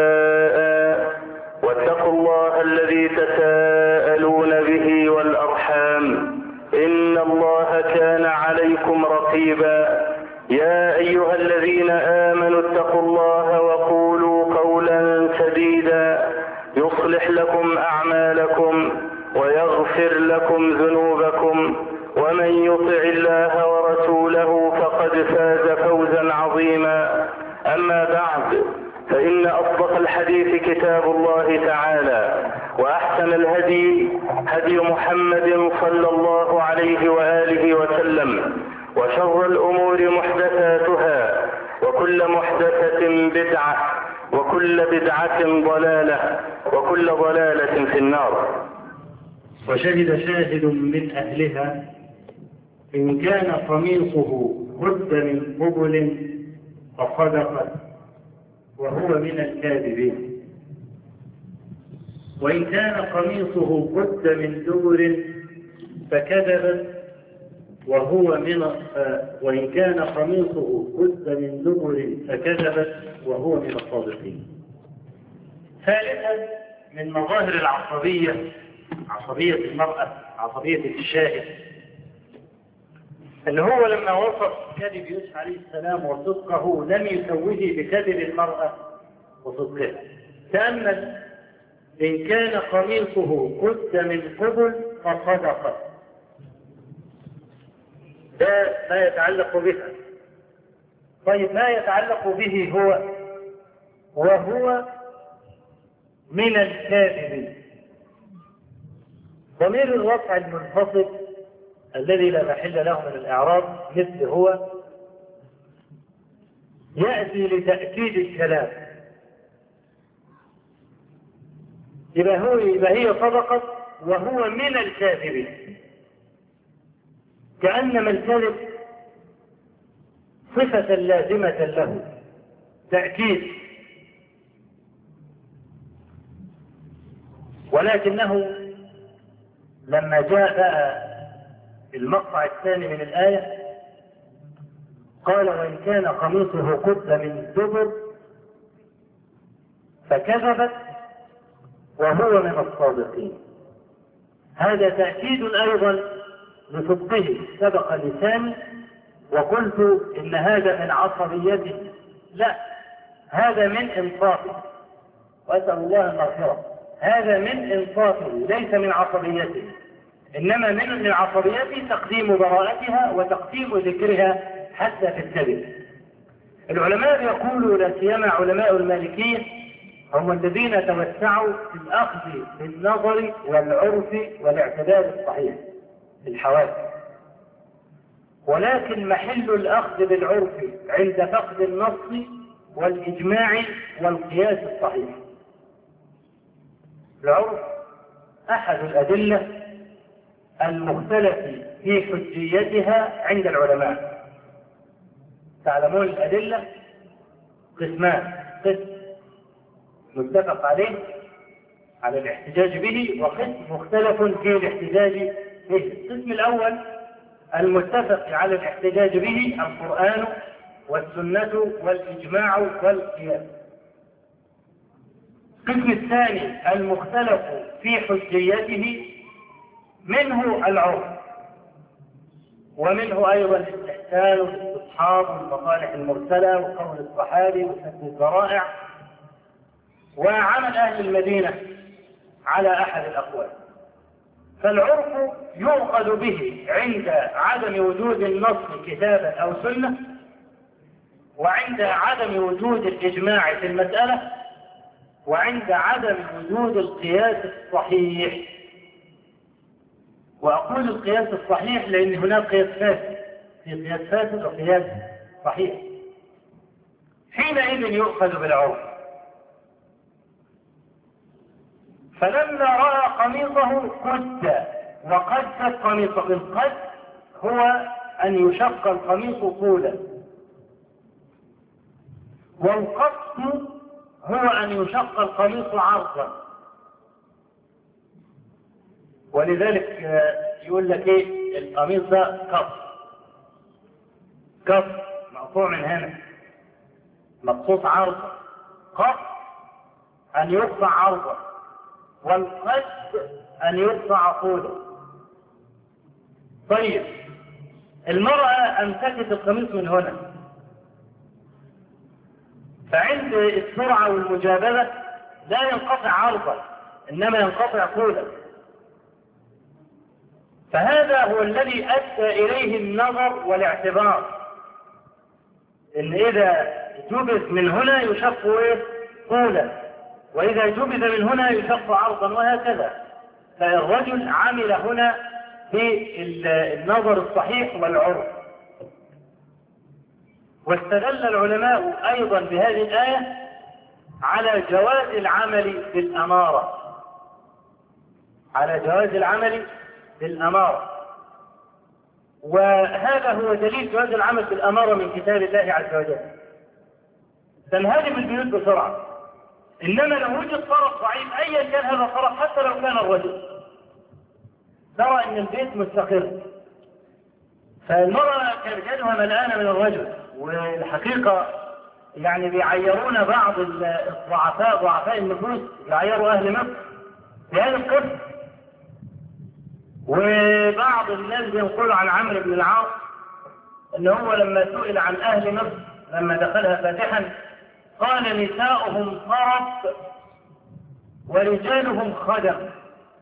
[SPEAKER 1] واتقوا الله الذي تساءلون به والأرحام إن الله كان عليكم رقيبا. يا أيها الذين آمنوا اتقوا الله وقولوا قولا سديدا يصلح لكم أعمالكم ويغفر لكم ذنوبكم، ومن يطع الله ورسوله فقد فاز فوزا عظيما. أما بعد، فإن أصدق الحديث كتاب الله تعالى، وأحسن الهدي هدي محمد صلى الله عليه وآله وسلم، وشر الأمور محدثاتها، وكل محدثة بدعة، وكل بدعة ضلالة، وكل ضلالة في النار.
[SPEAKER 3] وشهد شاهد من أهلها إن كان قميصه قد من قبل فصدقت وهو من الكاذبين، وإن كان قميصه قد من دبر فكذبت وهو من وإن كان قميصه قد من دبر فكذبت وهو من الصادقين. ثالثا من مظاهر العصبية، عصبية المرأة، عصبية الشاهد، أنه هو لما وصف كذب يوسف عليه السلام وصدقه لم يسوه بكذب المرأة وصدقها. تأمل: إن كان قميصه قد من قبل فصدقت، ده ما يتعلق بها. طيب ما يتعلق به هو وهو من الكاذبين. ضمير الرفع المنفصل الذي لا محل له من الإعراب مثل هو يأتي لتأكيد الكلام، يبقى هو يبقى هي صدقت وهو من الكاذبين، كأنما الكذب صفة لازمة له، تأكيد. ولكنه لما جاء بقى المقطع الثاني من الآية قال: وإن كان قميصه قد من دبر فكذبت وهو من الصادقين. هذا تأكيد أيضا لصدقه. سبق لساني وقلت إن هذا من عصبيته، لا، هذا من إنصافه، وأسأل الله المغفرة. هذا من إنصافه ليس من عصبيته، إنما من من عصبيته تقديم براءتها وتقديم ذكرها حتى في الكذب. العلماء يقولوا، لا سيما علماء المالكية، هم الذين توسعوا في الأخذ بالنظر والعرف والاعتبار الصحيح في الحوادث، ولكن محل الأخذ بالعرف عند فقد النص والإجماع والقياس الصحيح. العرف أحد الأدلة المختلف في حجيتها عند العلماء. تعلمون الأدلة قسمان: قسم متفق عليه على الاحتجاج به، وقسم مختلف في الاحتجاج به. القسم الأول المتفق على الاحتجاج به القرآن والسنة والإجماع والقياس. القسم الثاني المختلف في حجيته منه العرف، ومنه أيضا الاستحسان والاستصحاب والمصالح المرسلة وقول الصحابي وسد الذرائع وعمل أهل المدينة على أحد الأقوال. فالعرف يؤخذ به عند عدم وجود النص كتابا أو سنة، وعند عدم وجود الإجماع في المسألة، وعند عدم وجود القياس الصحيح. وأقول القياس الصحيح لأن هناك قياس فاسد، في قياس فاسد وقياس صحيح. حينئذ يؤخذ بالعرف. فلما رأى قميصه قد وقد قميصه، القد هو أن يشق القميص طولا، والقص هو أن يشق القميص عرضا. ولذلك يقول لك ايه القميص ده كف كف مقطوع من هنا مقصوص عرضا، قص أن يقطع عرضا، والقد أن يقطع طولا. طيب المرأة أمسكت القميص من هنا، فعند السرعة والمجابلة لا ينقطع عرضا إنما ينقطع طولا. فهذا هو الذي أدى إليه النظر والاعتبار، إن إذا جبث من هنا يشق طولا، وإذا جبث من هنا يشق عرضا، وهكذا. فالرجل عمل هنا بالنظر الصحيح والعرف. واستدل العلماء أيضا بهذه الآية على جواز العمل بالأمارة، على جواز العمل بالأمارة. وهذا هو دليل جواز العمل بالأمارة من كتاب الله عز وجل. تنهدم البيوت بسرعة، إنما لو وجد طرف ضعيف أيا كان هذا الطرف حتى لو كان الرجل، ترى أن البيت مستقر. فالمرأة كرجالها ملآنة من الرجل، والحقيقة يعني بيعيرون بعض الضعفاء ضعفاء النفوس، يعيروا أهل مصر بهذا القسم. وبعض الناس بينقلوا عن عمرو بن العاص أنه هو لما سئل عن أهل مصر لما دخلها فاتحا قال: نساؤهم طرف ورجالهم خدم.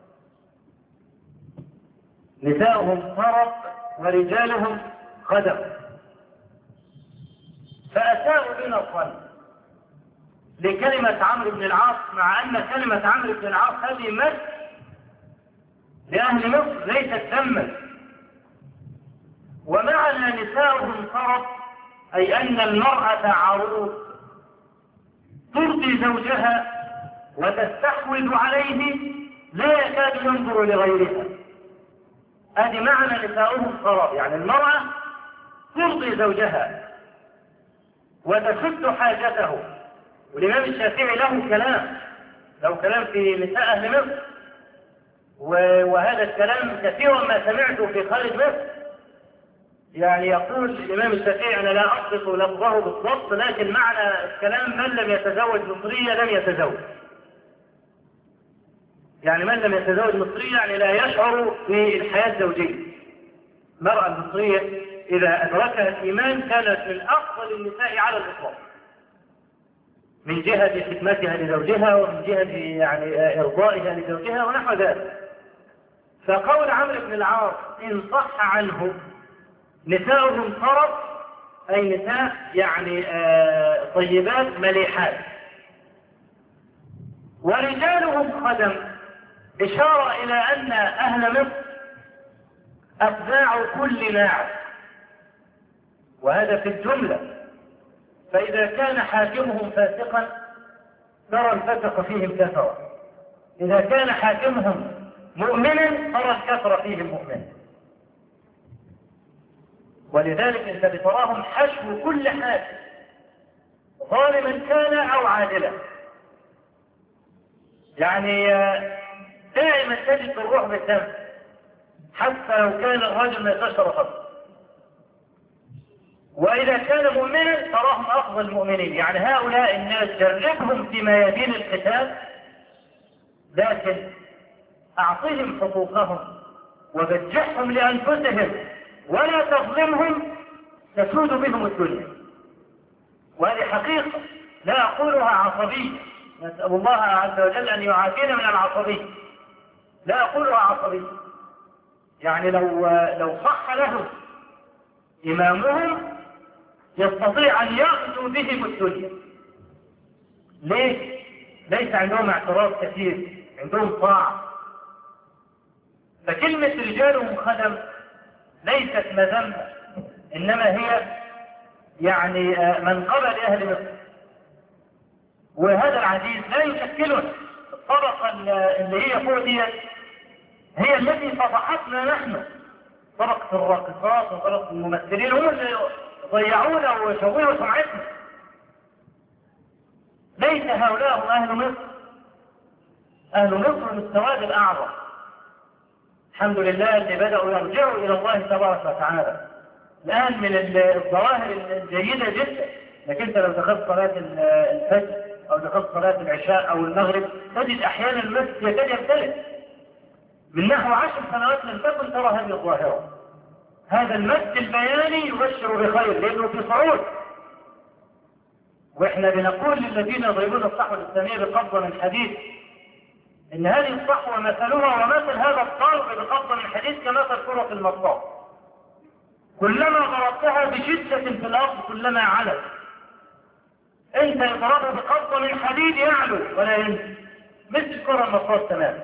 [SPEAKER 3] نساؤهم طرف ورجالهم خدم. فأساءوا بنا الظن لكلمة عمرو بن العاص، مع أن كلمة عمرو بن العاص هذه مس لأهل مصر ليست ذما. ومعنى نساؤهم طرف أي أن المرأة عروض ترضي زوجها وتستحوذ عليه لا يكاد ينظر لغيرها. هذه معنى نساؤهم طرف، يعني المرأة ترضي زوجها وتسد حاجته. والإمام الشافعي له كلام له كلام في نساء أهل مصر، وهذا الكلام كثيرا ما سمعته في خارج مصر. يعني يقول الإمام الشافعي: أنا لا أصدق لفظه بالضبط، لكن معنى الكلام: من لم يتزوج مصرية لم يتزوج. يعني من لم يتزوج مصرية يعني لا يشعر بالحياة الزوجية. المرأة المصرية إذا أدركها الإيمان كانت من أفضل النساء على الإطلاق، من جهة خدمتها لزوجها ومن جهة يعني إرضائها لزوجها ونحو ذلك. فقول عمرو بن العاص إن صح عنه نساؤهم طرف أي نساء يعني طيبات مليحات، ورجالهم خدم، إشارة إلى أن أهل مصر أتباع كل ناعم، وهذا في الجملة. فإذا كان حاكمهم فاسقا ترى الفسق فيهم كثرة، إذا كان حاكمهم مؤمنا ترى الكفر فيهم مؤمنا. ولذلك انت بتراهم حشو كل حاجة، ظالما كان او عادلا. يعني دائما تجد الروح بالدم، حتى لو كان الرجل ما يقشر فضل. وإذا كان مؤمنا تراهم أفضل المؤمنين. يعني هؤلاء الناس جربهم في ميادين القتال، لكن أعطهم حقوقهم وبجحهم لأنفسهم ولا تظلمهم، تسود بهم الدنيا. وهذه حقيقة لا أقولها عصبية، نسأل الله عز وجل أن يعافينا من العصبية. لا أقولها عصبية، يعني لو لو صح له إمامهم يستطيع أن يغزو بهم الدنيا. ليه؟ ليس عندهم اعتراض كثير، عندهم طاعة. فكلمة رجالهم خدم ليست مذمة، إنما هي يعني من قبل أهل مصر. وهذا العزيز لا يشكلنا. الطبقة اللي هي فوق دي هي التي فضحتنا نحن، طبقة الراقصات وطبقة الممثلين، هم اللي ضيعونا وشوهوا سمعتنا. ليس هؤلاء هم أهل مصر. أهل مصر السواد الأعظم الحمد لله اللي بدأوا يرجعوا إلى الله تبارك وتعالى الآن من الظواهر الجيدة جدا. لكن أنت لو دخلت صلاة الفجر أو دخلت صلاة العشاء أو المغرب تجد أحيانا المسجد يكاد يمتلئ. من نحو عشر سنوات لم تكن ترى هذه الظاهرة. هذا المسجد البياني يبشر بخير لأنه في صعود. وإحنا بنقول للذين يضربون الصحوة الإسلامية بقبضة من حديد إن هذه الصحوة مثلها ومثل هذا الضرب بقبضة من حديد كمثل كرة المصاص، كلما ضربتها بشدة في الأرض كلما علت. أنت يضربه بقبضة من حديد يعلو ولا ينزل، مثل كرة المصاص تماما.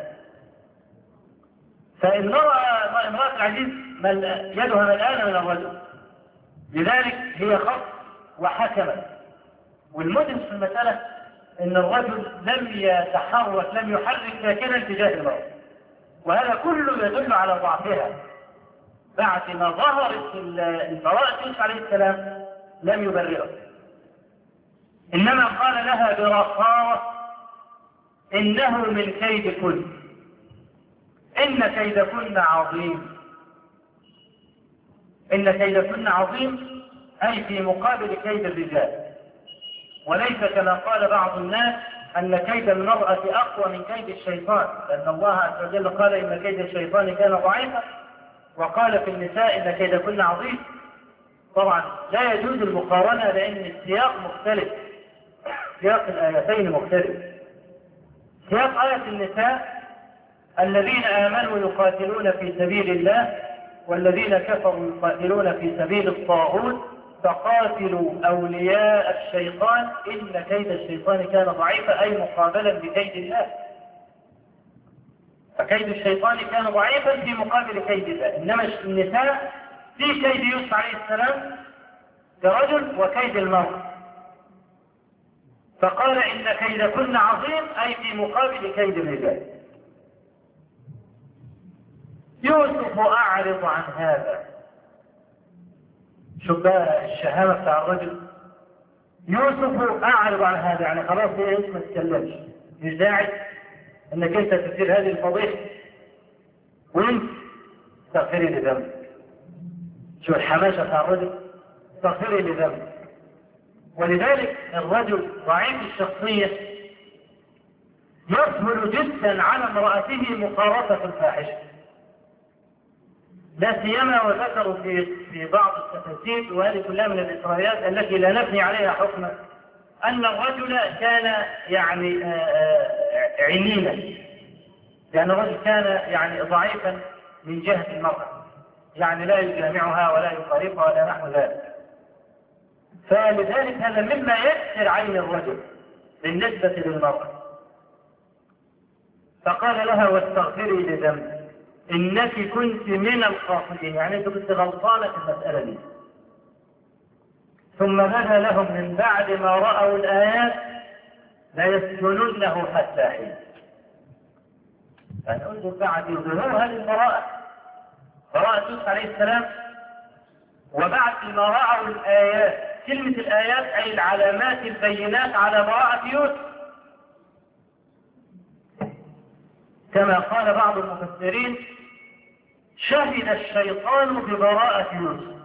[SPEAKER 3] فإن رأى امرأة العزيز يدها ملآنة من الرجل، لذلك هي خط وحكمت. والمدهش في المسألة إن الرجل لم يتحرك، لم يحرك ساكنا تجاه المرأة، وهذا كله يدل على ضعفها. بعد ما ظهرت البراءة يوسف عليه السلام لم يبرئه، إنما قال لها برخاوة إنه من كيدكن، إن كيدكن عظيم. إن كيدكن عظيم أي في مقابل كيد الرجال، وليس كما قال بعض الناس أن كيد المرأة أقوى من كيد الشيطان، لأن الله عز وجل قال إن كيد الشيطان كان ضعيفا، وقال في النساء إن كيدكن عظيم. طبعا لا يجوز المقارنة لأن السياق مختلف، سياق الآيتين مختلف. سياق آية النساء الذين آمنوا يقاتلون في سبيل الله والذين كفروا يقاتلون في سبيل الطاغوت فقاتلوا أولياء الشيطان إن كيد الشيطان كان ضعيفا، أي مقابلا بكيد الله. فكيد الشيطان كان ضعيفا في مقابل كيد الله. إنما النساء في كيد يوسف عليه السلام كرجل وكيد المرأة، فقال إن كيدكن عظيم أي في مقابل كيد الرجال. يوسف أعرض عن هذا. شوف بقى الشهامة بتاع الرجل. يوسف أعرض عن هذا، يعني خلاص هي ما تتكلمش، مش داعي انك انت تثير هذه الفضيحة وانت تغفري لذنبك. شوف الحماشة بتاع الرجل، تغفري لذنبك. ولذلك الرجل ضعيف الشخصية يسهل جدا على امرأته مخالطة الفاحشة، لا سيما وذكروا في في بعض التفاسير، وهذه كلها من الإسرائيليات التي لا نبني عليها حكما، أن الرجل كان يعني عنينا، لأن الرجل كان يعني ضعيفا من جهة المرأة، يعني لا يجامعها ولا يقاربها ولا نحو ذلك. فلذلك هذا مما يكسر عين الرجل بالنسبة للمرأة. فقال لها واستغفري لذنبك إنك كنت من الخاطئين، يعني أنت كنت غلطانة في المسألة دي. ثم بدا لهم من بعد ما رأوا الآيات لا يسجننه حتى حين. يعني انظر بعد ظهور هذه البراءة، براءة يوسف عليه السلام، وبعد ما رأوا الآيات، كلمة الآيات أي العلامات البينات على براءة يوسف، كما قال بعض المفسرين شهد الشيطان ببراءة يوسف،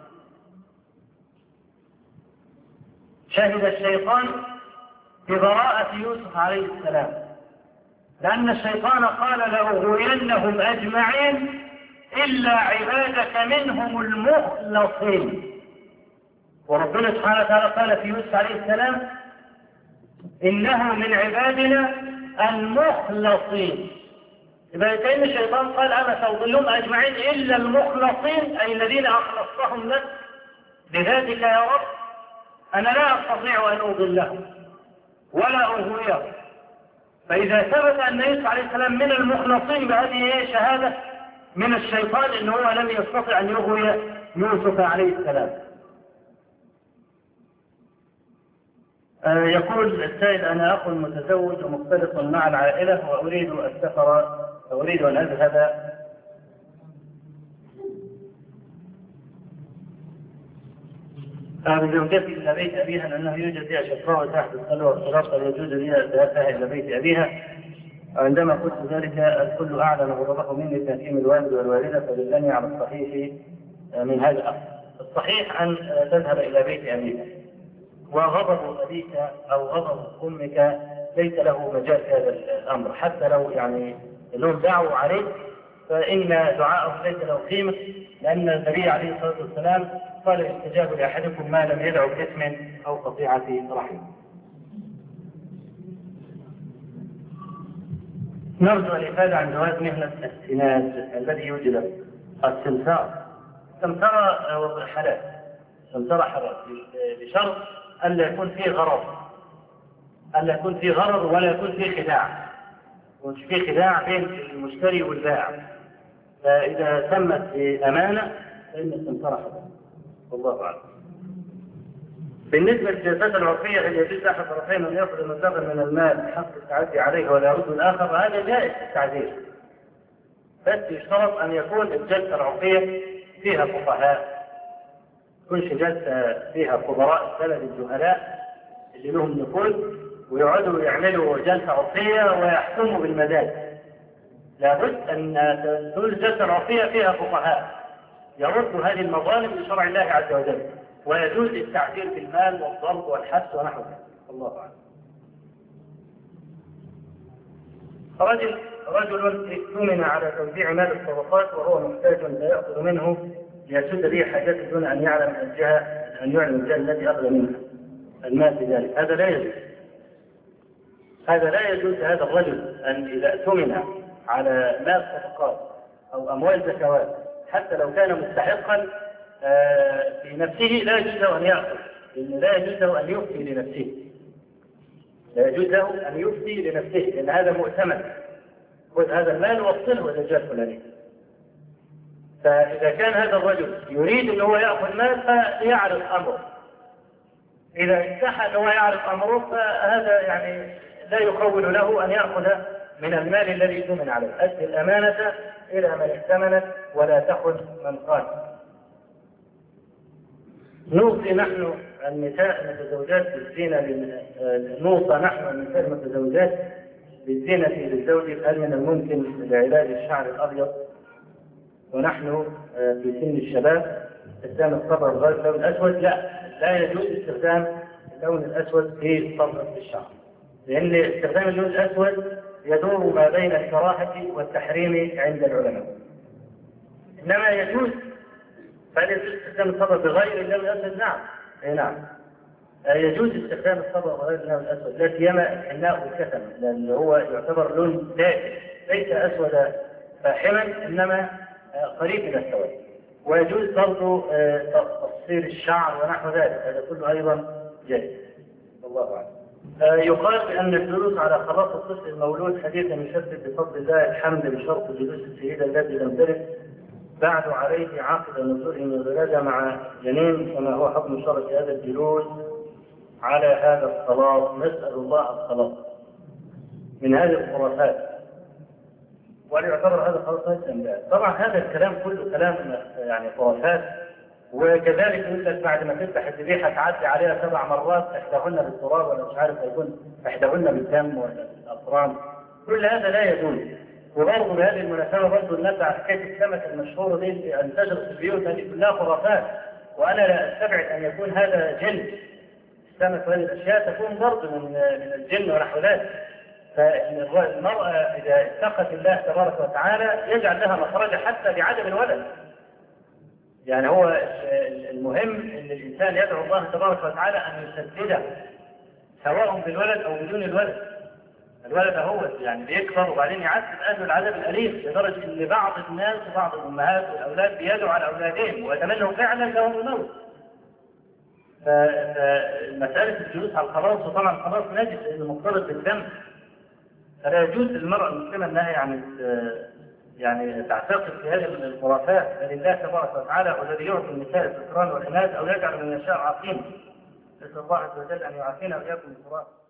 [SPEAKER 3] شهد الشيطان ببراءة يوسف عليه السلام، لأن الشيطان قال لأغوينهم أجمعين إلا عبادك منهم المخلصين. وربنا سبحانه وتعالى قال في يوسف عليه السلام إنه من عبادنا المخلصين. إذا كان الشيطان قال أنا سأضلهم أجمعين إلا المخلصين، أي الذين أخلصتهم لك بذاتك يا رب، أنا لا أستطيع أن أضلهم ولا أغويهم. فإذا ثبت أن يوسف عليه السلام من المخلصين بهذه شهادة من الشيطان إن هو لم يستطع أن يغوي يوسف عليه السلام. آه يقول السائل أنا أخ متزوج ومختلط مع العائلة وأريد السفر، أريد أن أذهب بزوجتي إلى بيت أبيها لأنه يوجد فيها شقاء تحت الخلوة والصراط، فيجوز لي الذهاب إلى بيت أبيها. عندما قلت ذلك الكل أعلن غضبه مني تهكيم الوالد والوالدة، فدلني على الصحيح من هذا الأمر. الصحيح أن تذهب إلى بيت أبيها، وغضب أبيك أو غضب أمك ليس له مجال في هذا الأمر، حتى لو يعني لهم دعوا عليك فإن دعاءهم ليس له قيمة، لأن النبي عليه الصلاة والسلام قال استجاب لأحدكم ما لم يدعو باسم أو قطيعة رحم. نرجو الإفادة عن جواز مهنة السناد الذي يوجد السمسار. السمسار حلال، السمسار حلال بشرط ألا يكون فيه غرض، ألا يكون فيه غرض ولا يكون فيه خداع، ومش فيه خداع بين المشتري والبائع. فإذا تمت أمانة فإن السمسار حلال. والله أعلم. بالنسبة للجلسات العرفية هل يجوز أحد الطرفين أن يأخذ مبلغا من المال حق التعدي عليه ولا يرد الآخر؟ هذا جائز في التعديل، بس يشترط أن يكون الجلسة العرفية فيها فقهاء، تكونش جلسة فيها خبراء البلد الجهلاء اللي لهم نفوذ ويقعدوا يعملوا جلسة عرفية ويحكموا بالمزاج. لابد أن تكون الجلسة العرفية فيها فقهاء يردوا هذه المظالم بشرع الله عز وجل، ويجوز التعديل بالمال والضرب والحبس ونحو ذلك. الله أعلم. رجل رجل اؤتمن على توزيع مال الصدقات وهو محتاج فيأخذ منه ليسد به حاجته دون أن يعلم الجهة أن يعلم الجهة التي أخذ منها المال بذلك. هذا لا يجوز. هذا لا يجوز هذا الرجل أن إذا اؤتمن على مال صدقات أو أموال زكوات حتى لو كان مستحقا في نفسه لا يجوز له أن يأخذ، لأن لا يجوز له أن يفتي لنفسه، لا يجوز له أن يفتي لنفسه لأن هذا مؤتمن. خذ هذا المال وصله إلى الجهة الفلانية. فإذا كان هذا الرجل يريد أن هو يأخذ مال فيعرض أمره، إذا استحى أن هو يعرض أمره فهذا يعني لا يخول له أن يأخذ من المال الذي يؤتمن عليه. أدي الأمانة إلى من ائتمنت ولا تخن من خان. نوصي نحن النساء المتزوجات بالزينة نوصى نحن النساء المتزوجات بالزينة للزوج. هل من الممكن لعلاج الشعر الأبيض ونحن في سن الشباب استخدام الصبغة بغير اللون الأسود؟ لا، لا يجوز استخدام اللون الأسود في صبغة الشعر، لأن استخدام اللون الأسود يدور ما بين الكراهة والتحريم عند العلماء. إنما يجوز فهل يجوز استخدام الصبغة بغير اللون الأسود؟ نعم، أي نعم يجوز استخدام الصبغة بغير اللون الأسود، لا سيما الحناء والكتم لأن هو يعتبر لون دافئ ليس أسود فاحما إنما قريب من السواد. ويجوز برضه تقصير الشعر ونحو ذلك، هذا كله أيضا جائز. الله أعلم. يقال بأن الجلوس على خلاص الطفل المولود حديثا يشدد بفضل الله الحمد بشرط جلوس السيدة التي لم تلد بعد عليه عقد نزوله من الولادة مع جنين، كما هو حكم شرط هذا الجلوس على هذا الصلاة. نسأل الله الصلاة من هذه الخرافات. ولا يعتبر هذا خلاص إمداد. طبعا هذا الكلام كله كلام يعني خرافات. وكذلك يقول لك بعد ما تفتح الذبيحه تعدي عليها سبع مرات، احداهن بالتراب ولا مش عارف هيكون احداهن بالدم ولا بالاطران. كل هذا لا يجوز. وبرضه بهذه المناسبه برضه نبدا على حكايه السمك المشهوره دي اللي انتشرت في البيوت، هذه كلها خرافات. وانا لا استبعد ان يكون هذا جن. السمك وهذه الاشياء تكون برضه من من الجن ونحو ذلك. فالمراه اذا اتقت الله تبارك وتعالى يجعل لها مخرجا حتى بعدم الولد. يعني هو المهم ان الانسان يدعو الله تبارك وتعالى ان يسدده سواء بالولد او بدون الولد. الولد هو يعني بيكبر وبعدين يعذب اهل العذاب الاليم لدرجه ان بعض الناس وبعض الامهات والاولاد بيدعوا على اولادهم ويتمنوا فعلا لهم الموت. فمساله الجلوس على الخلاص، وطبعا الخلاص نجس لانه مرتبط بالدم، فلا يجوز للمراه المسلمه انها يعني يعني تعتقد في هذه الخرافات. بل الله تبارك وتعالى هو الذي يعطي النساء الذكران والاناث او يجعل من يشاء عقيما. نسال الله عز وجل ان يعافينا واياكم من الخرافات.